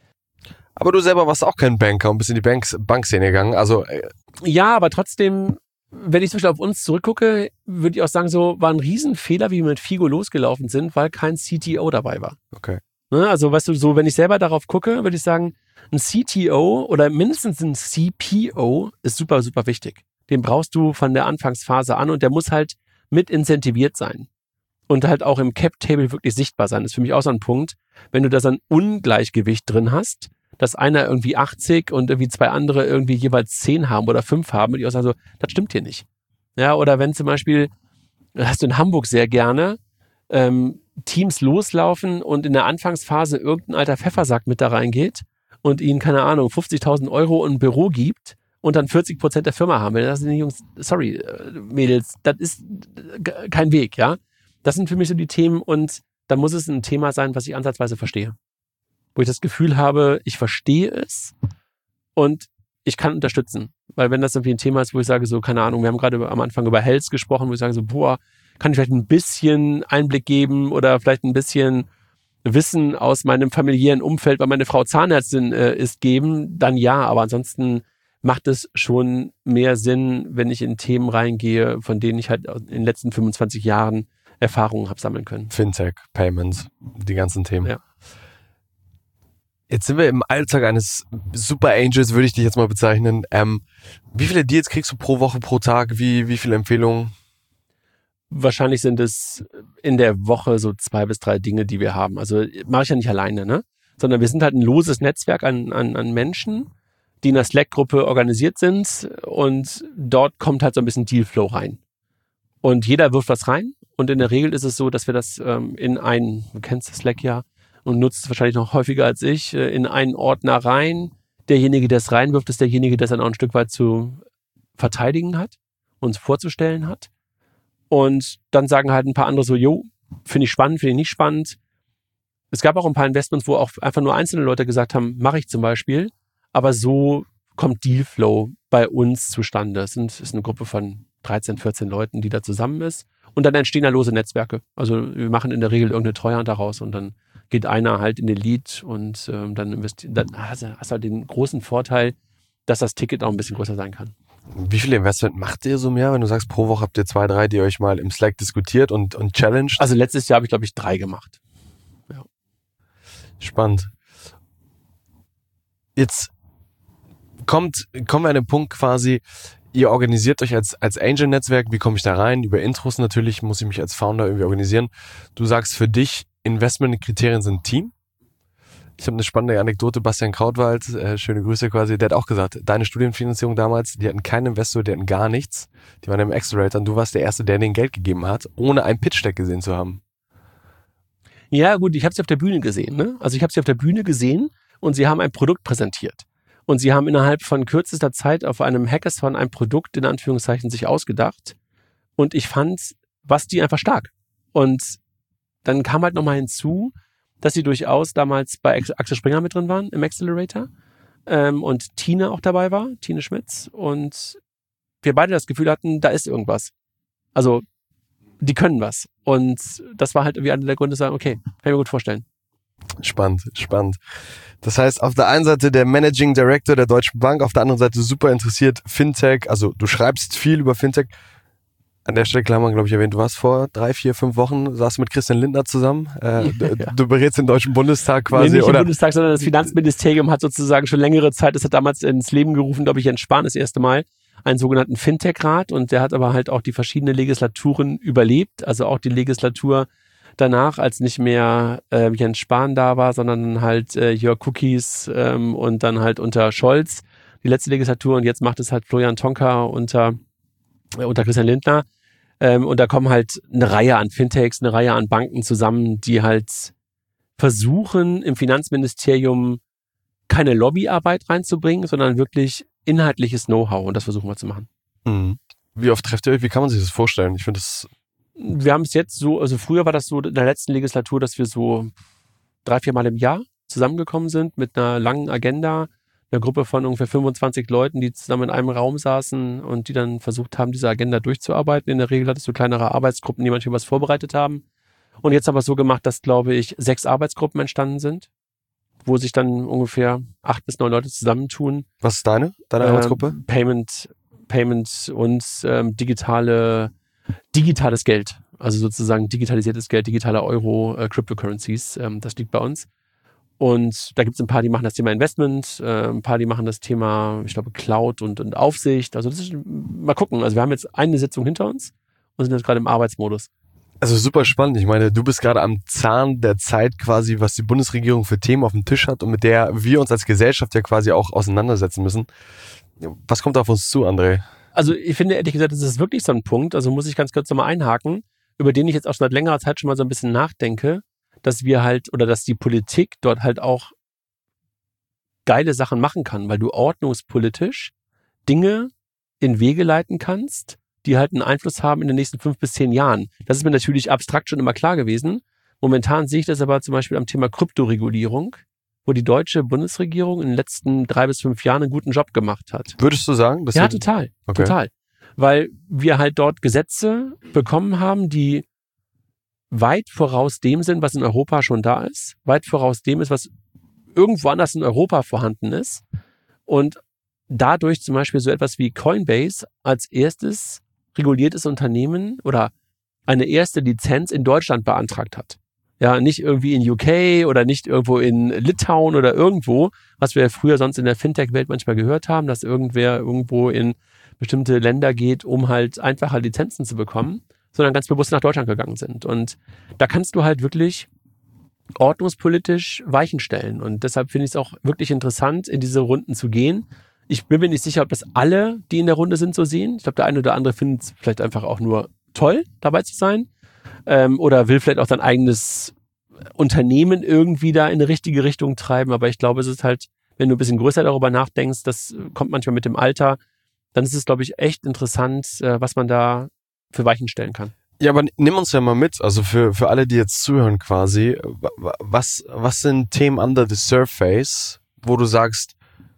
Aber du selber warst auch kein Banker und bist in die Banks, Bankszene gegangen. Also äh ja, aber trotzdem, wenn ich zum Beispiel auf uns zurückgucke, würde ich auch sagen, so war ein Riesenfehler, wie wir mit Figo losgelaufen sind, weil kein C T O dabei war. Okay. Ne? Also weißt du, so wenn ich selber darauf gucke, würde ich sagen, ein C T O oder mindestens ein C P O ist super, super wichtig. Den brauchst du von der Anfangsphase an und der muss halt mit incentiviert sein. Und halt auch im Cap-Table wirklich sichtbar sein. Das ist für mich auch so ein Punkt. Wenn du da so ein Ungleichgewicht drin hast, dass einer irgendwie achtzig und irgendwie zwei andere irgendwie jeweils zehn haben oder fünf haben und ich auch sage so, das stimmt hier nicht. Ja, oder wenn zum Beispiel, das hast du in Hamburg sehr gerne, ähm, Teams loslaufen und in der Anfangsphase irgendein alter Pfeffersack mit da reingeht und ihnen, keine Ahnung, fünfzigtausend Euro ein Büro gibt und dann vierzig Prozent der Firma haben will. Das sind die Jungs, sorry, äh, Mädels, das ist äh, kein Weg, ja. Das sind für mich so die Themen und da muss es ein Thema sein, was ich ansatzweise verstehe. Wo ich das Gefühl habe, ich verstehe es und ich kann unterstützen. Weil wenn das irgendwie ein Thema ist, wo ich sage so, keine Ahnung, wir haben gerade am Anfang über Health gesprochen, wo ich sage so, boah, kann ich vielleicht ein bisschen Einblick geben oder vielleicht ein bisschen Wissen aus meinem familiären Umfeld, weil meine Frau Zahnärztin äh, ist, geben, dann ja. Aber ansonsten macht es schon mehr Sinn, wenn ich in Themen reingehe, von denen ich halt in den letzten fünfundzwanzig Jahren Erfahrungen habe sammeln können. Fintech, Payments, die ganzen Themen. Ja. Jetzt sind wir im Alltag eines Super Angels, würde ich dich jetzt mal bezeichnen. Ähm, wie viele Deals kriegst du pro Woche, pro Tag? Wie, wie viele Empfehlungen? Wahrscheinlich sind es in der Woche so zwei bis drei Dinge, die wir haben. Also mache ich ja nicht alleine, ne? Sondern wir sind halt ein loses Netzwerk an, an, an Menschen, die in der Slack-Gruppe organisiert sind und dort kommt halt so ein bisschen Dealflow rein. Und jeder wirft was rein und in der Regel ist es so, dass wir das ähm, in einen, du kennst Slack ja und nutzt es wahrscheinlich noch häufiger als ich, äh, in einen Ordner rein. Derjenige, der es reinwirft, ist derjenige, der es dann auch ein Stück weit zu verteidigen hat, uns vorzustellen hat. Und dann sagen halt ein paar andere so, jo, finde ich spannend, finde ich nicht spannend. Es gab auch ein paar Investments, wo auch einfach nur einzelne Leute gesagt haben, mache ich zum Beispiel. Aber so kommt Dealflow bei uns zustande. Es sind, ist eine Gruppe von dreizehn, vierzehn Leuten, die da zusammen ist. Und dann entstehen da lose Netzwerke. Also wir machen in der Regel irgendeine Treuhand daraus und dann geht einer halt in den Lead und ähm, dann, investi- dann hast du halt den großen Vorteil, dass das Ticket auch ein bisschen größer sein kann. Wie viele Investment macht ihr so mehr? Wenn du sagst, pro Woche habt ihr zwei, drei, die euch mal im Slack diskutiert und, und challenged? Also letztes Jahr habe ich, glaube ich, drei gemacht. Ja. Spannend. Jetzt kommt, kommen wir an den Punkt quasi, ihr organisiert euch als, als Angel-Netzwerk. Wie komme ich da rein? Über Intros natürlich, muss ich mich als Founder irgendwie organisieren. Du sagst für dich, Investmentkriterien sind Team. Ich habe eine spannende Anekdote, Bastian Krautwald, äh, schöne Grüße quasi, der hat auch gesagt, deine Studienfinanzierung damals, die hatten keinen Investor, die hatten gar nichts. Die waren im Accelerator und du warst der Erste, der denen Geld gegeben hat, ohne ein Pitch-Deck gesehen zu haben. Ja gut, ich habe sie auf der Bühne gesehen. Ne? Also ich habe sie auf der Bühne gesehen und sie haben ein Produkt präsentiert. Und sie haben innerhalb von kürzester Zeit auf einem Hackathon ein Produkt in Anführungszeichen sich ausgedacht. Und ich fand, was die einfach stark. Und dann kam halt nochmal hinzu, dass sie durchaus damals bei Axel Springer mit drin waren im Accelerator ähm, und Tine auch dabei war, Tine Schmitz. Und wir beide das Gefühl hatten, da ist irgendwas. Also die können was. Und das war halt irgendwie einer der Gründe, zu sagen, okay, kann ich mir gut vorstellen. Spannend, spannend. Das heißt, auf der einen Seite der Managing Director der Deutschen Bank, auf der anderen Seite super interessiert Fintech, also du schreibst viel über Fintech. An der Stelle haben wir, glaube ich, erwähnt, du warst vor drei, vier, fünf Wochen, saßt mit Christian Lindner zusammen. Äh, du, ja. du berätst den Deutschen Bundestag quasi. Nee, nicht oder? im Bundestag, sondern das Finanzministerium hat sozusagen schon längere Zeit, das hat damals ins Leben gerufen, glaube ich, Jens Spahn das erste Mal, einen sogenannten Fintech-Rat und der hat aber halt auch die verschiedenen Legislaturen überlebt, also auch die Legislatur danach, als nicht mehr äh, Jens Spahn da war, sondern halt äh, Jörg Cookies ähm, und dann halt unter Scholz die letzte Legislatur und jetzt macht es halt Florian Tonka unter, äh, unter Christian Lindner. Ähm, und da kommen halt eine Reihe an Fintechs, eine Reihe an Banken zusammen, die halt versuchen, im Finanzministerium keine Lobbyarbeit reinzubringen, sondern wirklich inhaltliches Know-how. Und das versuchen wir zu machen. Mhm. Wie oft trefft ihr euch? Wie kann man sich das vorstellen? Ich finde das... Wir haben es jetzt so, also früher war das so in der letzten Legislatur, dass wir so drei, vier Mal im Jahr zusammengekommen sind mit einer langen Agenda, einer Gruppe von ungefähr fünfundzwanzig Leuten, die zusammen in einem Raum saßen und die dann versucht haben, diese Agenda durchzuarbeiten. In der Regel hattest du kleinere Arbeitsgruppen, die manchmal was vorbereitet haben. Und jetzt haben wir es so gemacht, dass, glaube ich, sechs Arbeitsgruppen entstanden sind, wo sich dann ungefähr acht bis neun Leute zusammentun. Was ist deine, deine ähm, Arbeitsgruppe? Payment, Payment und ähm, digitale, digitales Geld. Also sozusagen digitalisiertes Geld, digitaler Euro, äh, Cryptocurrencies. Ähm, das liegt bei uns. Und da gibt es ein paar, die machen das Thema Investment, äh, ein paar, die machen das Thema, ich glaube, Cloud und, und Aufsicht. Also das ist, mal gucken. Also wir haben jetzt eine Sitzung hinter uns und sind jetzt gerade im Arbeitsmodus. Also super spannend. Ich meine, du bist gerade am Zahn der Zeit quasi, was die Bundesregierung für Themen auf dem Tisch hat und mit der wir uns als Gesellschaft ja quasi auch auseinandersetzen müssen. Was kommt auf uns zu, André? Also ich finde ehrlich gesagt, das ist wirklich so ein Punkt, also muss ich ganz kurz nochmal einhaken, über den ich jetzt auch schon seit längerer Zeit schon mal so ein bisschen nachdenke, dass wir halt, oder dass die Politik dort halt auch geile Sachen machen kann, weil du ordnungspolitisch Dinge in Wege leiten kannst, die halt einen Einfluss haben in den nächsten fünf bis zehn Jahren. Das ist mir natürlich abstrakt schon immer klar gewesen. Momentan sehe ich das aber zum Beispiel am Thema Kryptoregulierung, wo die deutsche Bundesregierung in den letzten drei bis fünf Jahren einen guten Job gemacht hat. Würdest du sagen? Dass ja, wir... total. Okay. Total. Weil wir halt dort Gesetze bekommen haben, die weit voraus dem sind, was in Europa schon da ist, weit voraus dem ist, was irgendwo anders in Europa vorhanden ist und dadurch zum Beispiel so etwas wie Coinbase als erstes reguliertes Unternehmen oder eine erste Lizenz in Deutschland beantragt hat. Ja, nicht irgendwie in U K oder nicht irgendwo in Litauen oder irgendwo, was wir früher sonst in der Fintech-Welt manchmal gehört haben, dass irgendwer irgendwo in bestimmte Länder geht, um halt einfacher Lizenzen zu bekommen, sondern ganz bewusst nach Deutschland gegangen sind. Und da kannst du halt wirklich ordnungspolitisch Weichen stellen. Und deshalb finde ich es auch wirklich interessant, in diese Runden zu gehen. Ich bin mir nicht sicher, ob das alle, die in der Runde sind, so sehen. Ich glaube, der eine oder andere findet es vielleicht einfach auch nur toll, dabei zu sein. Ähm, oder will vielleicht auch sein eigenes Unternehmen irgendwie da in eine richtige Richtung treiben. Aber ich glaube, es ist halt, wenn du ein bisschen größer darüber nachdenkst, das kommt manchmal mit dem Alter, dann ist es, glaube ich, echt interessant, äh, was man da für Weichen stellen kann. Ja, aber nimm uns ja mal mit, also für, für alle, die jetzt zuhören quasi, was, was sind Themen under the surface, wo du sagst...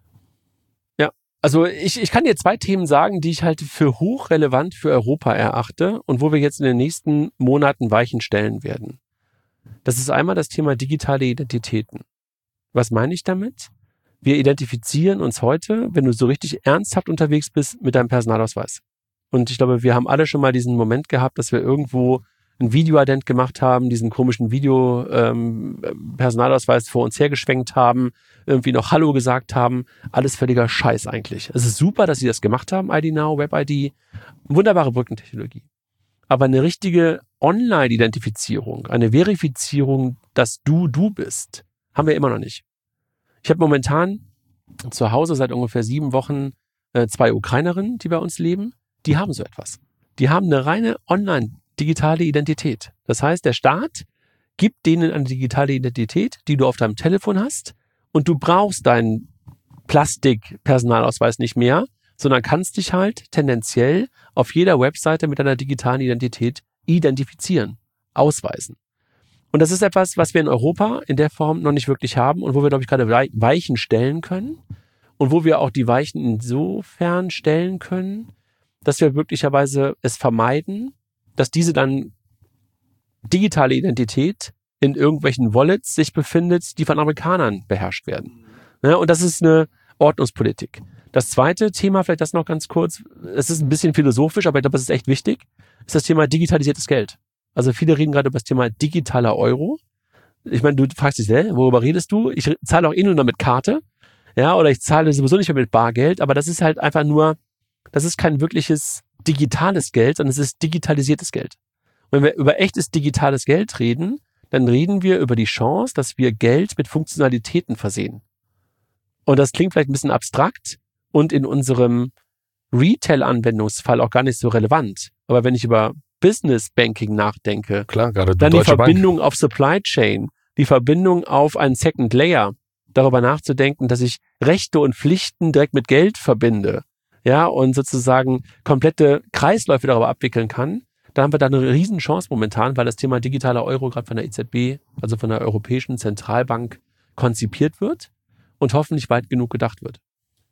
Ja, also ich, ich kann dir zwei Themen sagen, die ich halt für hochrelevant für Europa erachte und wo wir jetzt in den nächsten Monaten Weichen stellen werden. Das ist einmal das Thema digitale Identitäten. Was meine ich damit? Wir identifizieren uns heute, wenn du so richtig ernsthaft unterwegs bist, mit deinem Personalausweis. Und ich glaube, wir haben alle schon mal diesen Moment gehabt, dass wir irgendwo ein Videoident gemacht haben, diesen komischen Video-Personalausweis ähm, vor uns hergeschwenkt haben, irgendwie noch Hallo gesagt haben. Alles völliger Scheiß eigentlich. Es ist super, dass sie das gemacht haben, I D Now, Web-I D. Wunderbare Brückentechnologie. Aber eine richtige Online-Identifizierung, eine Verifizierung, dass du du bist, haben wir immer noch nicht. Ich habe momentan zu Hause seit ungefähr sieben Wochen äh, zwei Ukrainerinnen, die bei uns leben. Die haben so etwas. Die haben eine reine online-digitale Identität. Das heißt, der Staat gibt denen eine digitale Identität, die du auf deinem Telefon hast und du brauchst deinen Plastik-Personalausweis nicht mehr, sondern kannst dich halt tendenziell auf jeder Webseite mit deiner digitalen Identität identifizieren, ausweisen. Und das ist etwas, was wir in Europa in der Form noch nicht wirklich haben und wo wir, glaube ich, gerade Weichen stellen können und wo wir auch die Weichen insofern stellen können, dass wir möglicherweise es vermeiden, dass diese dann digitale Identität in irgendwelchen Wallets sich befindet, die von Amerikanern beherrscht werden. Ja, und das ist eine Ordnungspolitik. Das zweite Thema, vielleicht das noch ganz kurz, es ist ein bisschen philosophisch, aber ich glaube, es ist echt wichtig, ist das Thema digitalisiertes Geld. Also viele reden gerade über das Thema digitaler Euro. Ich meine, du fragst dich, hä, worüber redest du? Ich zahle auch eh nur noch mit Karte, ja, oder ich zahle sowieso nicht mehr mit Bargeld, aber das ist halt einfach nur, das ist kein wirkliches digitales Geld, sondern es ist digitalisiertes Geld. Und wenn wir über echtes digitales Geld reden, dann reden wir über die Chance, dass wir Geld mit Funktionalitäten versehen. Und das klingt vielleicht ein bisschen abstrakt und in unserem Retail-Anwendungsfall auch gar nicht so relevant. Aber wenn ich über Business Banking nachdenke, Klar, gerade dann die Deutsche Verbindung Bank. auf Supply Chain, die Verbindung auf einen Second Layer, darüber nachzudenken, dass ich Rechte und Pflichten direkt mit Geld verbinde, ja, und sozusagen komplette Kreisläufe darüber abwickeln kann, da haben wir da eine riesen Chance momentan, weil das Thema digitaler Euro gerade von der E Z B, also von der Europäischen Zentralbank, konzipiert wird und hoffentlich weit genug gedacht wird.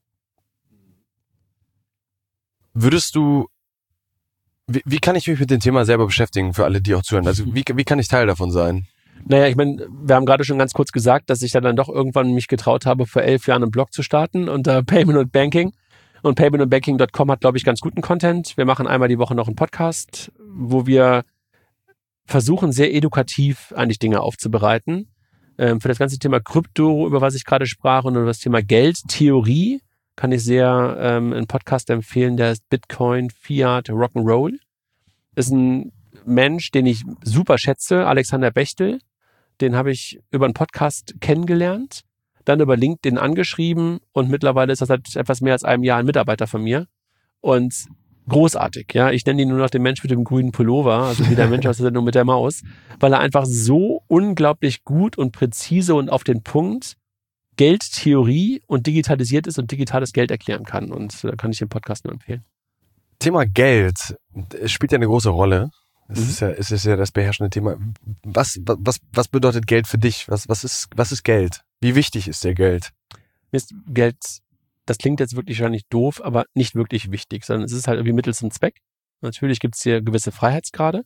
Würdest du, wie, wie kann ich mich mit dem Thema selber beschäftigen, für alle, die auch zuhören? Also wie, wie kann ich Teil davon sein? Naja, ich meine, wir haben gerade schon ganz kurz gesagt, dass ich dann, dann doch irgendwann mich getraut habe, vor elf Jahren einen Blog zu starten unter Payment und Banking. Und payment und banking Punkt com hat, glaube ich, ganz guten Content. Wir machen einmal die Woche noch einen Podcast, wo wir versuchen, sehr edukativ eigentlich Dinge aufzubereiten. Ähm, für das ganze Thema Krypto, über was ich gerade sprach, und über das Thema Geldtheorie kann ich sehr ähm, einen Podcast empfehlen, der ist Bitcoin, Fiat, Rock'n'Roll. Ist ein Mensch, den ich super schätze, Alexander Bechtel. Den habe ich über einen Podcast kennengelernt, dann über LinkedIn angeschrieben und mittlerweile ist das seit etwas mehr als einem Jahr ein Mitarbeiter von mir. Und großartig, ja. Ich nenne ihn nur noch den Mensch mit dem grünen Pullover, also wie der Mensch aus der Sendung mit der Maus, weil er einfach so unglaublich gut und präzise und auf den Punkt Geldtheorie und digitalisiert ist und digitales Geld erklären kann. Und da kann ich den Podcast nur empfehlen. Thema Geld, es spielt ja eine große Rolle. Es, Mhm. ist ja, es ist ja das beherrschende Thema. Was, was, was bedeutet Geld für dich? Was, was, ist, was ist Geld? Wie wichtig ist dir Geld? Mir ist Geld, das klingt jetzt wirklich wahrscheinlich doof, aber nicht wirklich wichtig, sondern es ist halt irgendwie Mittel zum Zweck. Natürlich gibt es hier gewisse Freiheitsgrade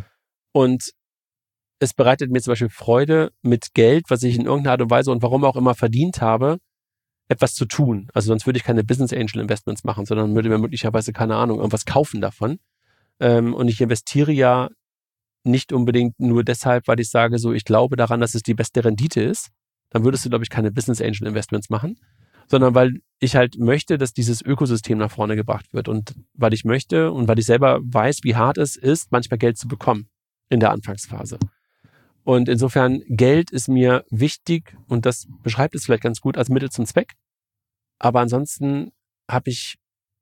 und es bereitet mir zum Beispiel Freude, mit Geld, was ich in irgendeiner Art und Weise und warum auch immer verdient habe, etwas zu tun. Also sonst würde ich keine Business Angel Investments machen, sondern würde mir möglicherweise, keine Ahnung, irgendwas kaufen davon. Ähm, und ich investiere ja nicht unbedingt nur deshalb, weil ich sage, so ich glaube daran, dass es die beste Rendite ist. Dann würdest du, glaube ich, keine Business Angel Investments machen, sondern weil ich halt möchte, dass dieses Ökosystem nach vorne gebracht wird und weil ich möchte und weil ich selber weiß, wie hart es ist, manchmal Geld zu bekommen in der Anfangsphase. Und insofern, Geld ist mir wichtig und das beschreibt es vielleicht ganz gut als Mittel zum Zweck. Aber ansonsten habe ich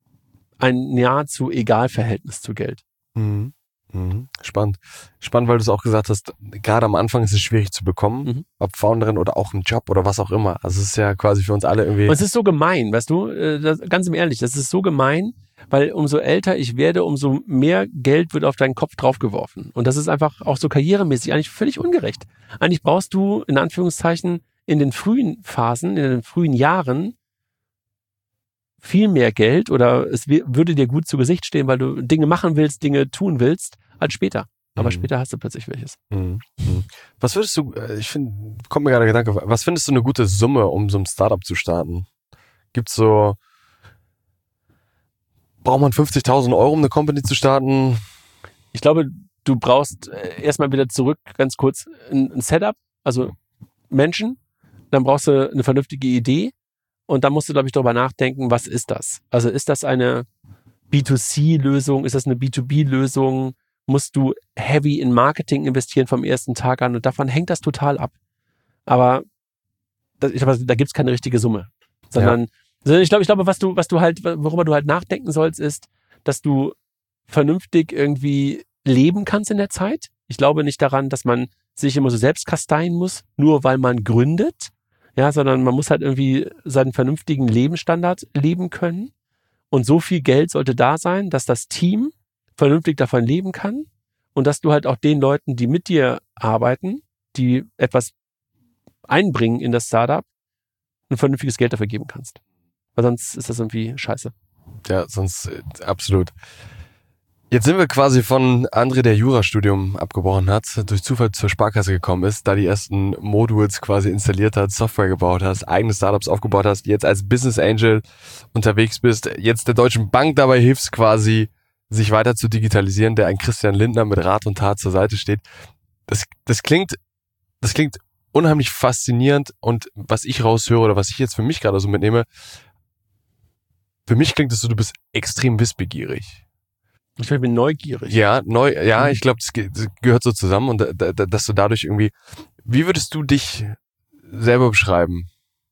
ein nahezu Egalverhältnis zu Geld. Mhm. Mhm. Spannend. Spannend, weil du es auch gesagt hast, gerade am Anfang ist es schwierig zu bekommen, Mhm. ob Founderin oder auch einen Job oder was auch immer. Also es ist ja quasi für uns alle irgendwie... Und es ist so gemein, weißt du, äh, das, ganz im Ehrlich, das ist so gemein, weil umso älter ich werde, umso mehr Geld wird auf deinen Kopf draufgeworfen. Und das ist einfach auch so karrieremäßig eigentlich völlig ungerecht. Eigentlich brauchst du, in Anführungszeichen, in den frühen Phasen, in den frühen Jahren viel mehr Geld oder es w- würde dir gut zu Gesicht stehen, weil du Dinge machen willst, Dinge tun willst, als später. Aber Mhm. später hast du plötzlich welches. Mhm. Mhm. Was würdest du, äh, ich finde, kommt mir gerade der Gedanke, was findest du eine gute Summe, um so ein Startup zu starten? Gibt's so, braucht man fünfzigtausend Euro, um eine Company zu starten? Ich glaube, du brauchst äh, erstmal wieder zurück, ganz kurz, ein, ein Setup, also Menschen, dann brauchst du eine vernünftige Idee und dann musst du, glaube ich, darüber nachdenken, was ist das? Also ist das eine B zwei C-Lösung, ist das eine B zwei B-Lösung? Musst du heavy in Marketing investieren vom ersten Tag an und davon hängt das total ab. Aber das, ich glaube, da gibt es keine richtige Summe, sondern sondern ich glaube, ich glaube, was du, was du halt, worüber du halt nachdenken sollst, ist, dass du vernünftig irgendwie leben kannst in der Zeit. Ich glaube nicht daran, dass man sich immer so selbst kasteien muss, nur weil man gründet, ja, sondern man muss halt irgendwie seinen vernünftigen Lebensstandard leben können. Und so viel Geld sollte da sein, dass das Team vernünftig davon leben kann und dass du halt auch den Leuten, die mit dir arbeiten, die etwas einbringen in das Startup, ein vernünftiges Geld dafür geben kannst. Weil sonst ist das irgendwie scheiße. Ja, sonst äh, absolut. Jetzt sind wir quasi von André, der Jurastudium abgebrochen hat, durch Zufall zur Sparkasse gekommen ist, da die ersten Modules quasi installiert hat, Software gebaut hast, eigene Startups aufgebaut hast, jetzt als Business Angel unterwegs bist, jetzt der Deutschen Bank dabei hilfst quasi, sich weiter zu digitalisieren, der ein Christian Lindner mit Rat und Tat zur Seite steht. Das, das klingt, das klingt unheimlich faszinierend und was ich raushöre oder was ich jetzt für mich gerade so mitnehme, für mich klingt es so, du bist extrem wissbegierig. Ich bin neugierig. Ja, neu, ja, ich glaube, das, ge- das gehört so zusammen und da, da, dass du dadurch irgendwie, wie würdest du dich selber beschreiben?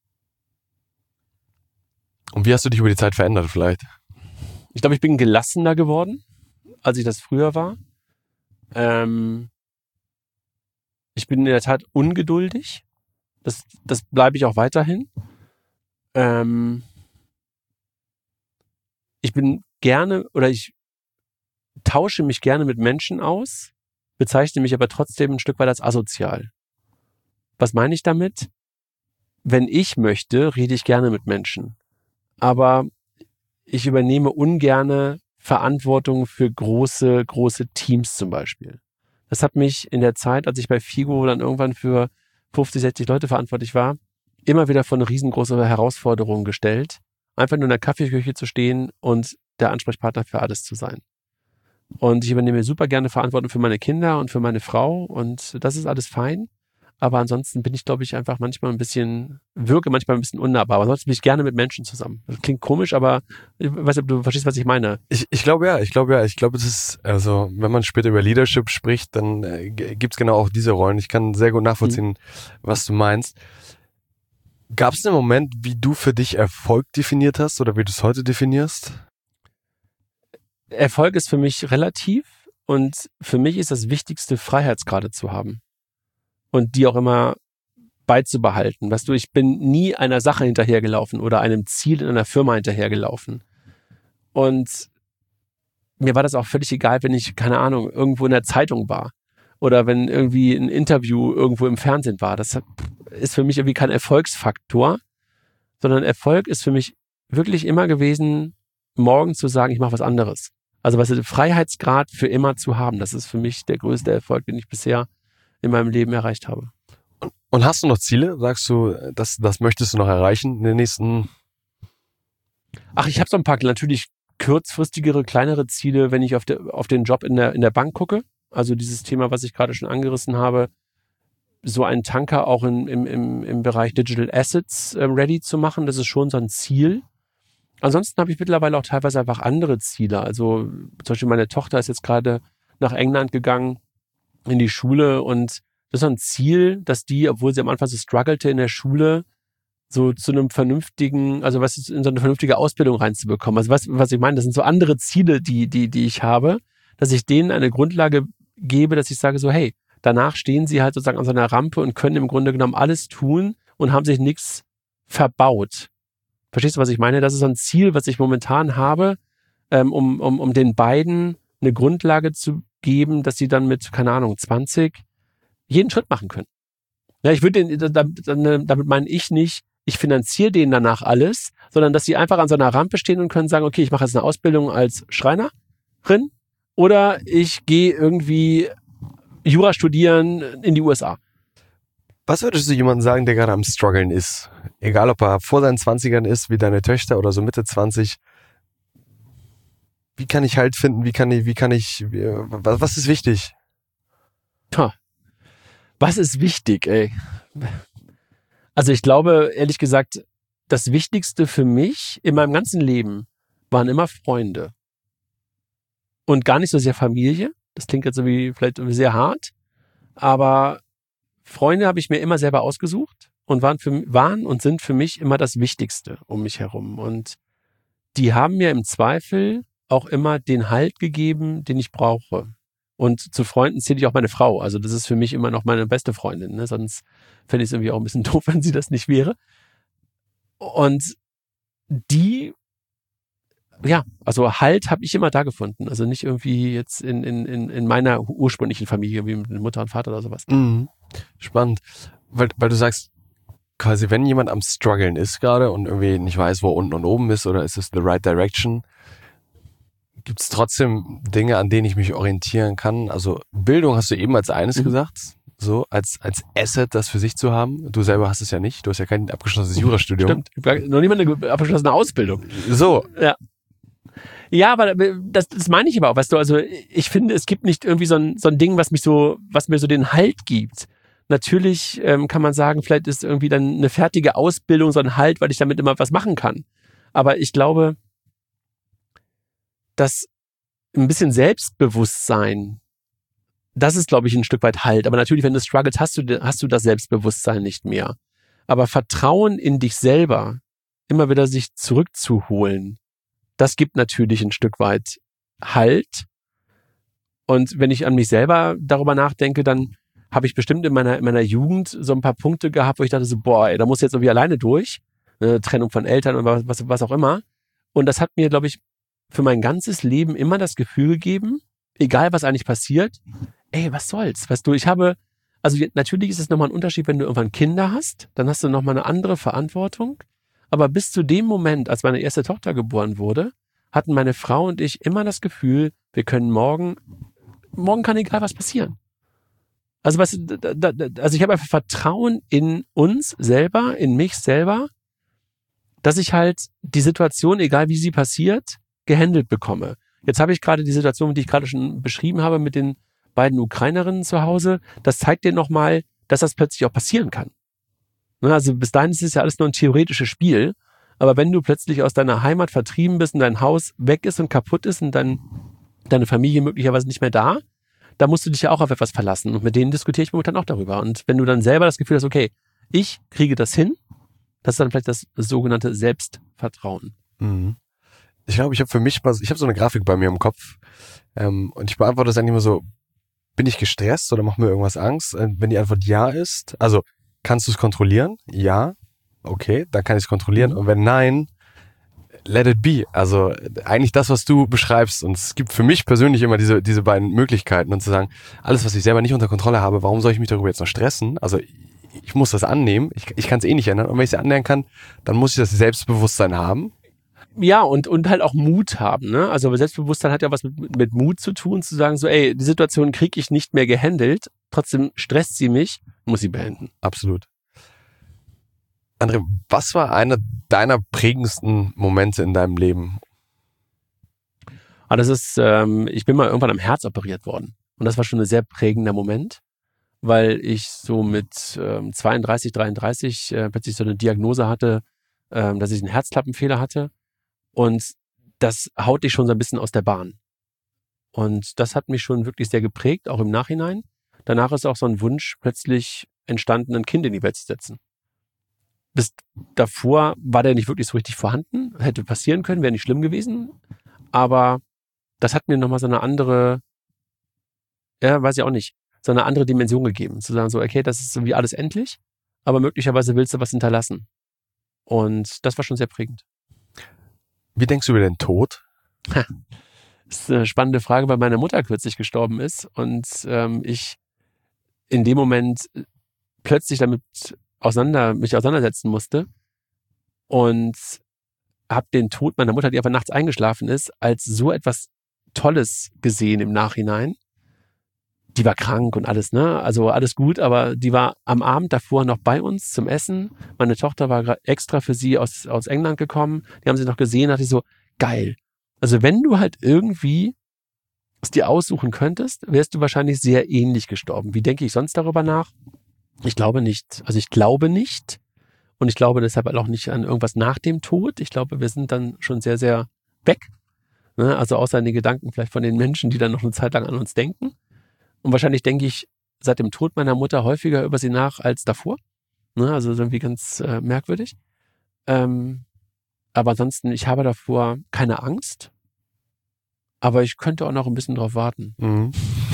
Und wie hast du dich über die Zeit verändert vielleicht? Ich glaube, ich bin gelassener geworden, als ich das früher war. Ähm, ich bin in der Tat ungeduldig. Das, das bleibe ich auch weiterhin. Ähm, ich bin gerne oder ich tausche mich gerne mit Menschen aus, bezeichne mich aber trotzdem ein Stück weit als asozial. Was meine ich damit? Wenn ich möchte, rede ich gerne mit Menschen. Aber ich übernehme ungerne Verantwortung für große, große Teams zum Beispiel. Das hat mich in der Zeit, als ich bei Figo dann irgendwann für fünfzig, sechzig Leute verantwortlich war, immer wieder vor eine riesengroße Herausforderung gestellt, einfach nur in der Kaffeeküche zu stehen und der Ansprechpartner für alles zu sein. Und ich übernehme super gerne Verantwortung für meine Kinder und für meine Frau und das ist alles fein. Aber ansonsten bin ich, glaube ich, einfach manchmal ein bisschen, wirke manchmal ein bisschen unnahbar. Aber ansonsten bin ich gerne mit Menschen zusammen. Das klingt komisch, aber ich weiß nicht, ob du verstehst, was ich meine. Ich, ich glaube ja, ich glaube ja, ich glaube, es ist, also wenn man später über Leadership spricht, dann äh, gibt es genau auch diese Rollen. Ich kann sehr gut nachvollziehen, mhm. was du meinst. Gab es einen Moment, wie du für dich Erfolg definiert hast oder wie du es heute definierst? Erfolg ist für mich relativ und für mich ist das Wichtigste, Freiheitsgrade zu haben. Und die auch immer beizubehalten. Weißt du, ich bin nie einer Sache hinterhergelaufen oder einem Ziel in einer Firma hinterhergelaufen. Und mir war das auch völlig egal, wenn ich, keine Ahnung, irgendwo in der Zeitung war. Oder wenn irgendwie ein Interview irgendwo im Fernsehen war. Das ist für mich irgendwie kein Erfolgsfaktor, sondern Erfolg ist für mich wirklich immer gewesen, morgen zu sagen, ich mache was anderes. Also was ist Freiheitsgrad für immer zu haben. Das ist für mich der größte Erfolg, den ich bisher in meinem Leben erreicht habe. Und, und hast du noch Ziele? Sagst du, das, das möchtest du noch erreichen in den nächsten? Ach, ich habe so ein paar natürlich kurzfristigere, kleinere Ziele, wenn ich auf, der, auf den Job in der, in der Bank gucke. Also dieses Thema, was ich gerade schon angerissen habe, so einen Tanker auch in, im, im, im Bereich Digital Assets äh, ready zu machen, das ist schon so ein Ziel. Ansonsten habe ich mittlerweile auch teilweise einfach andere Ziele. Also zum Beispiel meine Tochter ist jetzt gerade nach England gegangen, in die Schule und das ist so ein Ziel, dass die, obwohl sie am Anfang so struggelte in der Schule, so zu einem vernünftigen, also was ist in so eine vernünftige Ausbildung reinzubekommen. Also was, was ich meine, das sind so andere Ziele, die, die, die ich habe, dass ich denen eine Grundlage gebe, dass ich sage so, hey, danach stehen sie halt sozusagen an so einer Rampe und können im Grunde genommen alles tun und haben sich nichts verbaut. Verstehst du, was ich meine? Das ist so ein Ziel, was ich momentan habe, ähm, um, um, um den beiden eine Grundlage zu geben, dass sie dann mit, keine Ahnung, zwanzig jeden Schritt machen können. Ja, ich würde den, damit, damit meine ich nicht, ich finanziere denen danach alles, sondern dass sie einfach an so einer Rampe stehen und können sagen, okay, ich mache jetzt eine Ausbildung als Schreinerin oder ich gehe irgendwie Jura studieren in die U S A. Was würdest du jemandem sagen, der gerade am Struggeln ist? Egal, ob er vor seinen Zwanzigern ist, wie deine Töchter oder so Mitte zwanzig. Wie kann ich Halt finden? Wie kann ich, wie kann ich, was, was ist wichtig? Ha. Was ist wichtig, ey? Also ich glaube, ehrlich gesagt, das Wichtigste für mich in meinem ganzen Leben waren immer Freunde. Und gar nicht so sehr Familie. Das klingt jetzt irgendwie vielleicht sehr hart. Aber Freunde habe ich mir immer selber ausgesucht und waren, für, waren und sind für mich immer das Wichtigste um mich herum. Und die haben mir im Zweifel auch immer den Halt gegeben, den ich brauche. Und zu Freunden zähle ich auch meine Frau. Also das ist für mich immer noch meine beste Freundin. Ne? Sonst fände ich es irgendwie auch ein bisschen doof, wenn sie das nicht wäre. Und die, ja, also Halt habe ich immer da gefunden. Also nicht irgendwie jetzt in, in, in meiner ursprünglichen Familie, wie mit Mutter und Vater oder sowas. Mhm. Spannend. Weil, weil du sagst, quasi wenn jemand am Struggeln ist gerade und irgendwie nicht weiß, wo unten und oben ist oder ist es the right direction, gibt es trotzdem Dinge, an denen ich mich orientieren kann? Also Bildung hast du eben als eines mhm. gesagt, so als als Asset, das für sich zu haben. Du selber hast es ja nicht. Du hast ja kein abgeschlossenes Jurastudium. Stimmt. Ich habe noch niemand eine abgeschlossene Ausbildung. So. Ja. Ja, aber das, das meine ich aber auch, weißt du, also ich finde, es gibt nicht irgendwie so ein, so ein Ding, was mich so, was mir so den Halt gibt. Natürlich ähm, kann man sagen, vielleicht ist irgendwie dann eine fertige Ausbildung so ein Halt, weil ich damit immer was machen kann. Aber ich glaube, dass ein bisschen Selbstbewusstsein, das ist, glaube ich, ein Stück weit Halt. Aber natürlich, wenn du struggles, hast du, hast du das Selbstbewusstsein nicht mehr. Aber Vertrauen in dich selber, immer wieder sich zurückzuholen, das gibt natürlich ein Stück weit Halt. Und wenn ich an mich selber darüber nachdenke, dann habe ich bestimmt in meiner, in meiner Jugend so ein paar Punkte gehabt, wo ich dachte so, boah, ey, da muss ich jetzt irgendwie alleine durch. Eine Trennung von Eltern oder was, was auch immer. Und das hat mir, glaube ich, für mein ganzes Leben immer das Gefühl gegeben, egal was eigentlich passiert, ey, was soll's? Weißt du, ich habe, also natürlich ist es nochmal ein Unterschied, wenn du irgendwann Kinder hast, dann hast du nochmal eine andere Verantwortung. Aber bis zu dem Moment, als meine erste Tochter geboren wurde, hatten meine Frau und ich immer das Gefühl, wir können morgen, morgen kann egal was passieren. Also was, also ich habe einfach Vertrauen in uns selber, in mich selber, dass ich halt die Situation, egal wie sie passiert, gehandelt bekomme. Jetzt habe ich gerade die Situation, die ich gerade schon beschrieben habe mit den beiden Ukrainerinnen zu Hause. Das zeigt dir nochmal, dass das plötzlich auch passieren kann. Ne, also bis dahin ist es ja alles nur ein theoretisches Spiel, aber wenn du plötzlich aus deiner Heimat vertrieben bist und dein Haus weg ist und kaputt ist und dein, deine Familie möglicherweise nicht mehr da, da musst du dich ja auch auf etwas verlassen. Und mit denen diskutiere ich momentan auch darüber. Und wenn du dann selber das Gefühl hast, okay, ich kriege das hin, das ist dann vielleicht das sogenannte Selbstvertrauen. Mhm. Ich glaube, ich habe für mich mal, ich habe so eine Grafik bei mir im Kopf ähm, und ich beantworte das eigentlich immer so, bin ich gestresst oder macht mir irgendwas Angst? Äh, wenn die Antwort ja ist, also kannst du es kontrollieren? Ja, okay, dann kann ich es kontrollieren. Mhm. Und wenn nein, let it be. Also eigentlich das, was du beschreibst. Und es gibt für mich persönlich immer diese, diese beiden Möglichkeiten und zu sagen, alles, was ich selber nicht unter Kontrolle habe, warum soll ich mich darüber jetzt noch stressen? Also ich muss das annehmen. Ich, ich kann es eh nicht ändern. Und wenn ich es annehmen kann, dann muss ich das Selbstbewusstsein haben. Ja, und, und halt auch Mut haben, ne? Also Selbstbewusstsein hat ja was mit, mit Mut zu tun, zu sagen so, ey, die Situation kriege ich nicht mehr gehandelt, trotzdem stresst sie mich, muss sie beenden. Absolut. André, was war einer deiner prägendsten Momente in deinem Leben? Aber das ist, ähm, ich bin mal irgendwann am Herz operiert worden. Und das war schon ein sehr prägender Moment, weil ich so mit ähm, zweiunddreißig, dreiunddreißig äh, plötzlich so eine Diagnose hatte, ähm, dass ich einen Herzklappenfehler hatte. Und das haut dich schon so ein bisschen aus der Bahn. Und das hat mich schon wirklich sehr geprägt, auch im Nachhinein. Danach ist auch so ein Wunsch plötzlich entstanden, ein Kind in die Welt zu setzen. Bis davor war der nicht wirklich so richtig vorhanden. Hätte passieren können, wäre nicht schlimm gewesen. Aber das hat mir nochmal so eine andere, ja, weiß ich auch nicht, so eine andere Dimension gegeben. Zu sagen so, okay, das ist irgendwie alles endlich, aber möglicherweise willst du was hinterlassen. Und das war schon sehr prägend. Wie denkst du über den Tod? Ha, das ist eine spannende Frage, weil meine Mutter kürzlich gestorben ist und ähm, ich in dem Moment plötzlich damit auseinander, mich auseinandersetzen musste und habe den Tod meiner Mutter, die einfach nachts eingeschlafen ist, als so etwas Tolles gesehen im Nachhinein. Die war krank und alles, ne? Also alles gut, aber die war am Abend davor noch bei uns zum Essen. Meine Tochter war extra für sie aus, aus England gekommen. Die haben sie noch gesehen, dachte ich so, geil. Also wenn du halt irgendwie es dir aussuchen könntest, wärst du wahrscheinlich sehr ähnlich gestorben. Wie denke ich sonst darüber nach? Ich glaube nicht. Also ich glaube nicht. Und ich glaube deshalb auch nicht an irgendwas nach dem Tod. Ich glaube, wir sind dann schon sehr, sehr weg. Ne? Also außer den Gedanken vielleicht von den Menschen, die dann noch eine Zeit lang an uns denken. Und wahrscheinlich denke ich seit dem Tod meiner Mutter häufiger über sie nach als davor. Ne? Also irgendwie ganz äh, merkwürdig. Ähm, aber ansonsten, ich habe davor keine Angst. Aber ich könnte auch noch ein bisschen drauf warten. Mhm.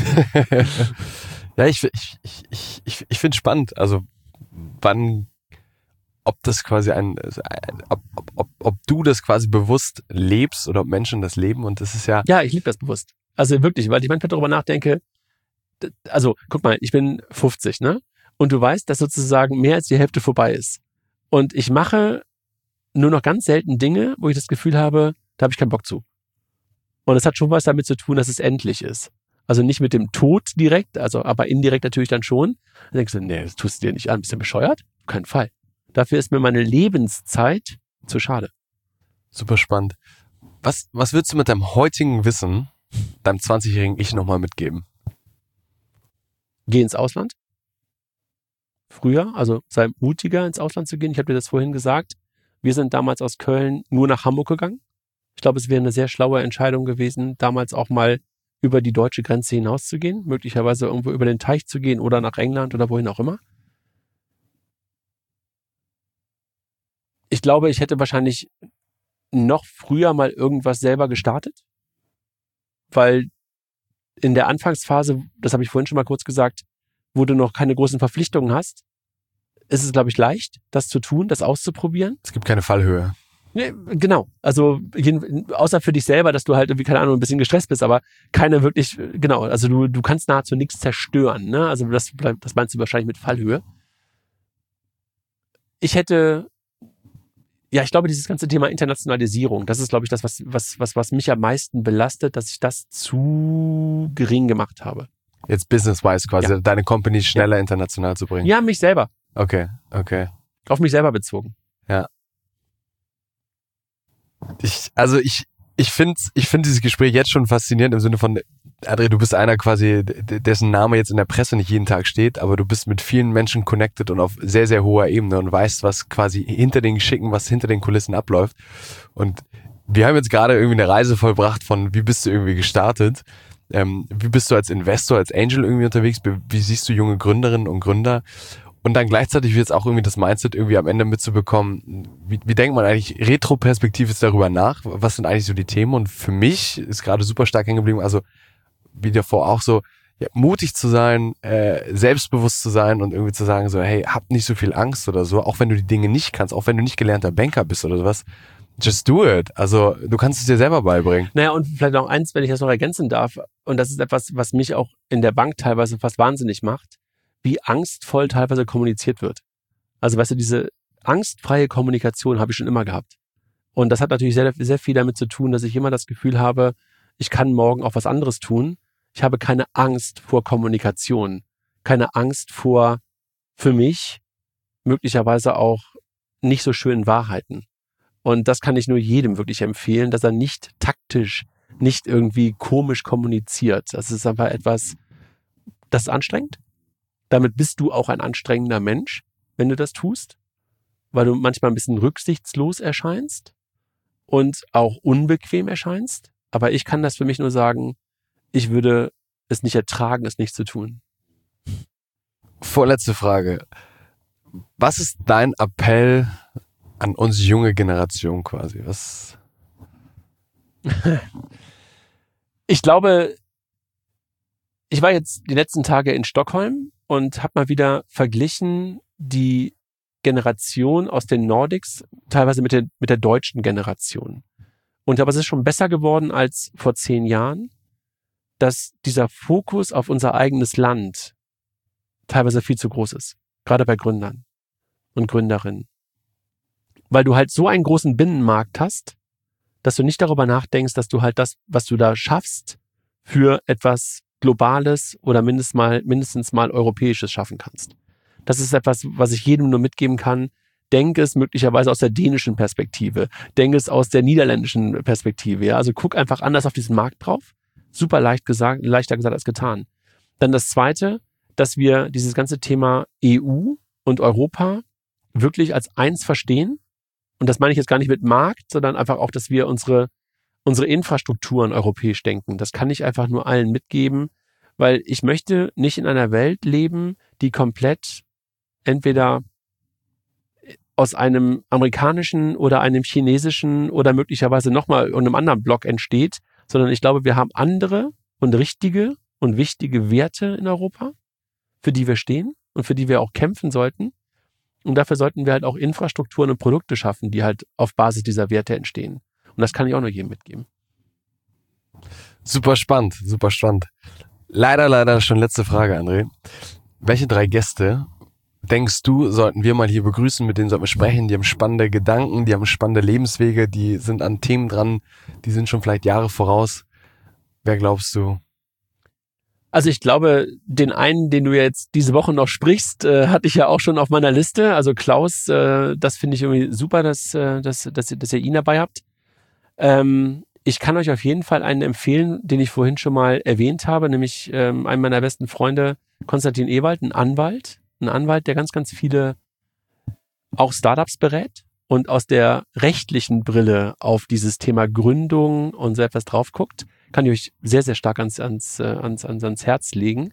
Ja, ich, ich, ich, ich, ich, ich finde es spannend. Also wann, ob das quasi ein, ob, ob, ob, ob du das quasi bewusst lebst oder ob Menschen das leben. Und das ist ja... Ja, ich liebe das bewusst. Also wirklich, weil ich manchmal darüber nachdenke, also guck mal, ich bin fünfzig, ne? Und du weißt, dass sozusagen mehr als die Hälfte vorbei ist. Und ich mache nur noch ganz selten Dinge, wo ich das Gefühl habe, da habe ich keinen Bock zu. Und es hat schon was damit zu tun, dass es endlich ist. Also nicht mit dem Tod direkt, also aber indirekt natürlich dann schon. Dann denkst du, nee, das tust du dir nicht an, bist du bescheuert? Auf keinen Fall. Dafür ist mir meine Lebenszeit zu schade. Super spannend. Was, was würdest du mit deinem heutigen Wissen deinem zwanzigjährigen Ich nochmal mitgeben? Geh ins Ausland. Früher, also sei mutiger ins Ausland zu gehen. Ich habe dir das vorhin gesagt. Wir sind damals aus Köln nur nach Hamburg gegangen. Ich glaube, es wäre eine sehr schlaue Entscheidung gewesen, damals auch mal über die deutsche Grenze hinauszugehen, möglicherweise irgendwo über den Teich zu gehen oder nach England oder wohin auch immer. Ich glaube, ich hätte wahrscheinlich noch früher mal irgendwas selber gestartet, weil in der Anfangsphase, das habe ich vorhin schon mal kurz gesagt, wo du noch keine großen Verpflichtungen hast, ist es, glaube ich, leicht, das zu tun, das auszuprobieren. Es gibt keine Fallhöhe. Nee, genau. Also außer für dich selber, dass du halt irgendwie, keine Ahnung, ein bisschen gestresst bist, aber keine wirklich, genau, also du, du kannst nahezu nichts zerstören, ne? Also das, das meinst du wahrscheinlich mit Fallhöhe. Ich hätte, ja, ich glaube, dieses ganze Thema Internationalisierung, das ist, glaube ich, das, was, was, was, was mich am meisten belastet, dass ich das zu gering gemacht habe. Jetzt business-wise quasi, Ja. deine Company schneller ja. international zu bringen. Ja, mich selber. Okay, okay. Auf mich selber bezogen. Ja. Ich, also ich, ich finde ich finde dieses Gespräch jetzt schon faszinierend im Sinne von, André, du bist einer quasi, dessen Name jetzt in der Presse nicht jeden Tag steht, aber du bist mit vielen Menschen connected und auf sehr, sehr hoher Ebene und weißt, was quasi hinter den Geschicken, was hinter den Kulissen abläuft. Und wir haben jetzt gerade irgendwie eine Reise vollbracht von, wie bist du irgendwie gestartet? Ähm, wie bist du als Investor, als Angel irgendwie unterwegs? Wie siehst du junge Gründerinnen und Gründer? Und dann gleichzeitig jetzt auch irgendwie das Mindset irgendwie am Ende mitzubekommen, wie, wie denkt man eigentlich retroperspektivisch darüber nach? Was sind eigentlich so die Themen? Und für mich ist gerade super stark hängen geblieben, also wie davor auch so, ja, mutig zu sein, äh, selbstbewusst zu sein und irgendwie zu sagen so, hey, hab nicht so viel Angst oder so, auch wenn du die Dinge nicht kannst, auch wenn du nicht gelernter Banker bist oder sowas. Just do it. Also du kannst es dir selber beibringen. Naja, und vielleicht noch eins, wenn ich das noch ergänzen darf, und das ist etwas, was mich auch in der Bank teilweise fast wahnsinnig macht, wie angstvoll teilweise kommuniziert wird. Also weißt du, diese angstfreie Kommunikation habe ich schon immer gehabt. Und das hat natürlich sehr, sehr viel damit zu tun, dass ich immer das Gefühl habe, ich kann morgen auch was anderes tun. Ich habe keine Angst vor Kommunikation, keine Angst vor, für mich, möglicherweise auch nicht so schönen Wahrheiten. Und das kann ich nur jedem wirklich empfehlen, dass er nicht taktisch, nicht irgendwie komisch kommuniziert. Das ist einfach etwas, das ist anstrengend. Damit bist du auch ein anstrengender Mensch, wenn du das tust, weil du manchmal ein bisschen rücksichtslos erscheinst und auch unbequem erscheinst. Aber ich kann das für mich nur sagen, ich würde es nicht ertragen, es nicht zu tun. Vorletzte Frage. Was ist dein Appell an uns junge Generation quasi? Was? Ich glaube, ich war jetzt die letzten Tage in Stockholm und habe mal wieder verglichen die Generation aus den Nordics teilweise mit der, mit der deutschen Generation. Und aber es ist schon besser geworden als vor zehn Jahren, dass dieser Fokus auf unser eigenes Land teilweise viel zu groß ist. Gerade bei Gründern und Gründerinnen. Weil du halt so einen großen Binnenmarkt hast, dass du nicht darüber nachdenkst, dass du halt das, was du da schaffst, für etwas Globales oder mindestens mal, mindestens mal Europäisches schaffen kannst. Das ist etwas, was ich jedem nur mitgeben kann. Denk es möglicherweise aus der dänischen Perspektive. Denk es aus der niederländischen Perspektive. Ja? Also guck einfach anders auf diesen Markt drauf. Super leicht gesagt, leichter gesagt als getan. Dann das Zweite, dass wir dieses ganze Thema E U und Europa wirklich als eins verstehen. Und das meine ich jetzt gar nicht mit Markt, sondern einfach auch, dass wir unsere, unsere Infrastrukturen europäisch denken. Das kann ich einfach nur allen mitgeben, weil ich möchte nicht in einer Welt leben, die komplett entweder aus einem amerikanischen oder einem chinesischen oder möglicherweise nochmal einem anderen Block entsteht, sondern ich glaube, wir haben andere und richtige und wichtige Werte in Europa, für die wir stehen und für die wir auch kämpfen sollten. Und dafür sollten wir halt auch Infrastrukturen und Produkte schaffen, die halt auf Basis dieser Werte entstehen. Und das kann ich auch nur jedem mitgeben. Super spannend, super spannend. Leider, leider schon letzte Frage, André. Welche drei Gäste denkst du, sollten wir mal hier begrüßen, mit denen sollten wir sprechen? Die haben spannende Gedanken, die haben spannende Lebenswege, die sind an Themen dran, die sind schon vielleicht Jahre voraus. Wer glaubst du? Also ich glaube, den einen, den du jetzt diese Woche noch sprichst, äh, hatte ich ja auch schon auf meiner Liste. Also Klaus, äh, das finde ich irgendwie super, dass, äh, dass, dass, dass ihr ihn dabei habt. Ähm, ich kann euch auf jeden Fall einen empfehlen, den ich vorhin schon mal erwähnt habe, nämlich ähm, einen meiner besten Freunde, Konstantin Ewald, ein Anwalt. Ein Anwalt, der ganz, ganz viele auch Startups berät und aus der rechtlichen Brille auf dieses Thema Gründung und so etwas drauf guckt. Kann ich euch sehr, sehr stark ans, ans, ans, ans, ans Herz legen.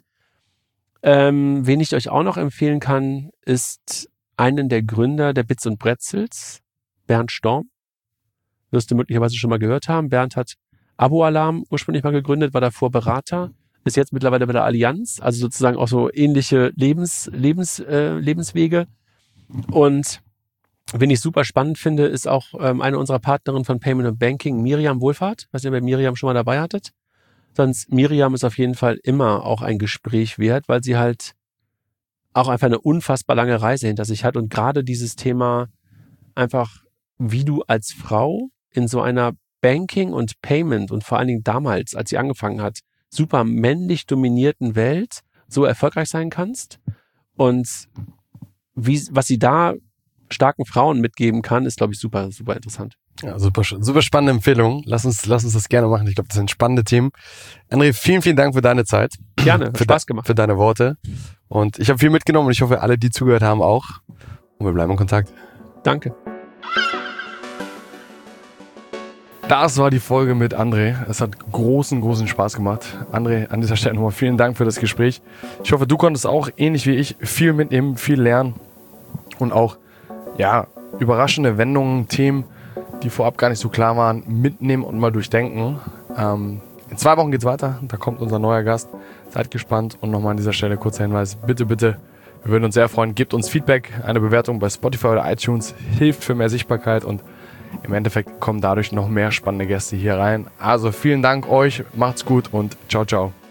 Ähm, wen ich euch auch noch empfehlen kann, ist einen der Gründer der Bits und Bretzels, Bernd Storm. Wirst du möglicherweise schon mal gehört haben. Bernd hat Abo-Alarm ursprünglich mal gegründet, war davor Berater, ist jetzt mittlerweile bei der Allianz, also sozusagen auch so ähnliche Lebens, Lebens, äh, Lebenswege. Und wen ich super spannend finde, ist auch ähm, eine unserer Partnerinnen von Payment and Banking, Miriam Wohlfahrt. Ich weiß nicht, ob ihr Miriam schon mal dabei hattet. Sonst Miriam ist auf jeden Fall immer auch ein Gespräch wert, weil sie halt auch einfach eine unfassbar lange Reise hinter sich hat. Und gerade dieses Thema einfach, wie du als Frau in so einer Banking und Payment und vor allen Dingen damals, als sie angefangen hat, super männlich dominierten Welt so erfolgreich sein kannst. Und wie, was sie da starken Frauen mitgeben kann, ist, glaube ich, super, super interessant. Ja, super, super spannende Empfehlung. Lass uns, lass uns das gerne machen. Ich glaube, das sind spannende Themen. André, vielen, vielen Dank für deine Zeit. Gerne, hat für Spaß gemacht. Für deine Worte. Und ich habe viel mitgenommen und ich hoffe, alle, die zugehört haben, auch. Und wir bleiben in Kontakt. Danke. Das war die Folge mit André. Es hat großen, großen Spaß gemacht. André, an dieser Stelle nochmal vielen Dank für das Gespräch. Ich hoffe, du konntest auch, ähnlich wie ich, viel mitnehmen, viel lernen und auch, ja, überraschende Wendungen, Themen, die vorab gar nicht so klar waren, mitnehmen und mal durchdenken. Ähm, in zwei Wochen geht's weiter. Da kommt unser neuer Gast. Seid gespannt. Und nochmal an dieser Stelle kurzer Hinweis. Bitte, bitte, wir würden uns sehr freuen. Gebt uns Feedback. Eine Bewertung bei Spotify oder iTunes hilft für mehr Sichtbarkeit und im Endeffekt kommen dadurch noch mehr spannende Gäste hier rein. Also vielen Dank euch. Macht's gut und ciao, ciao.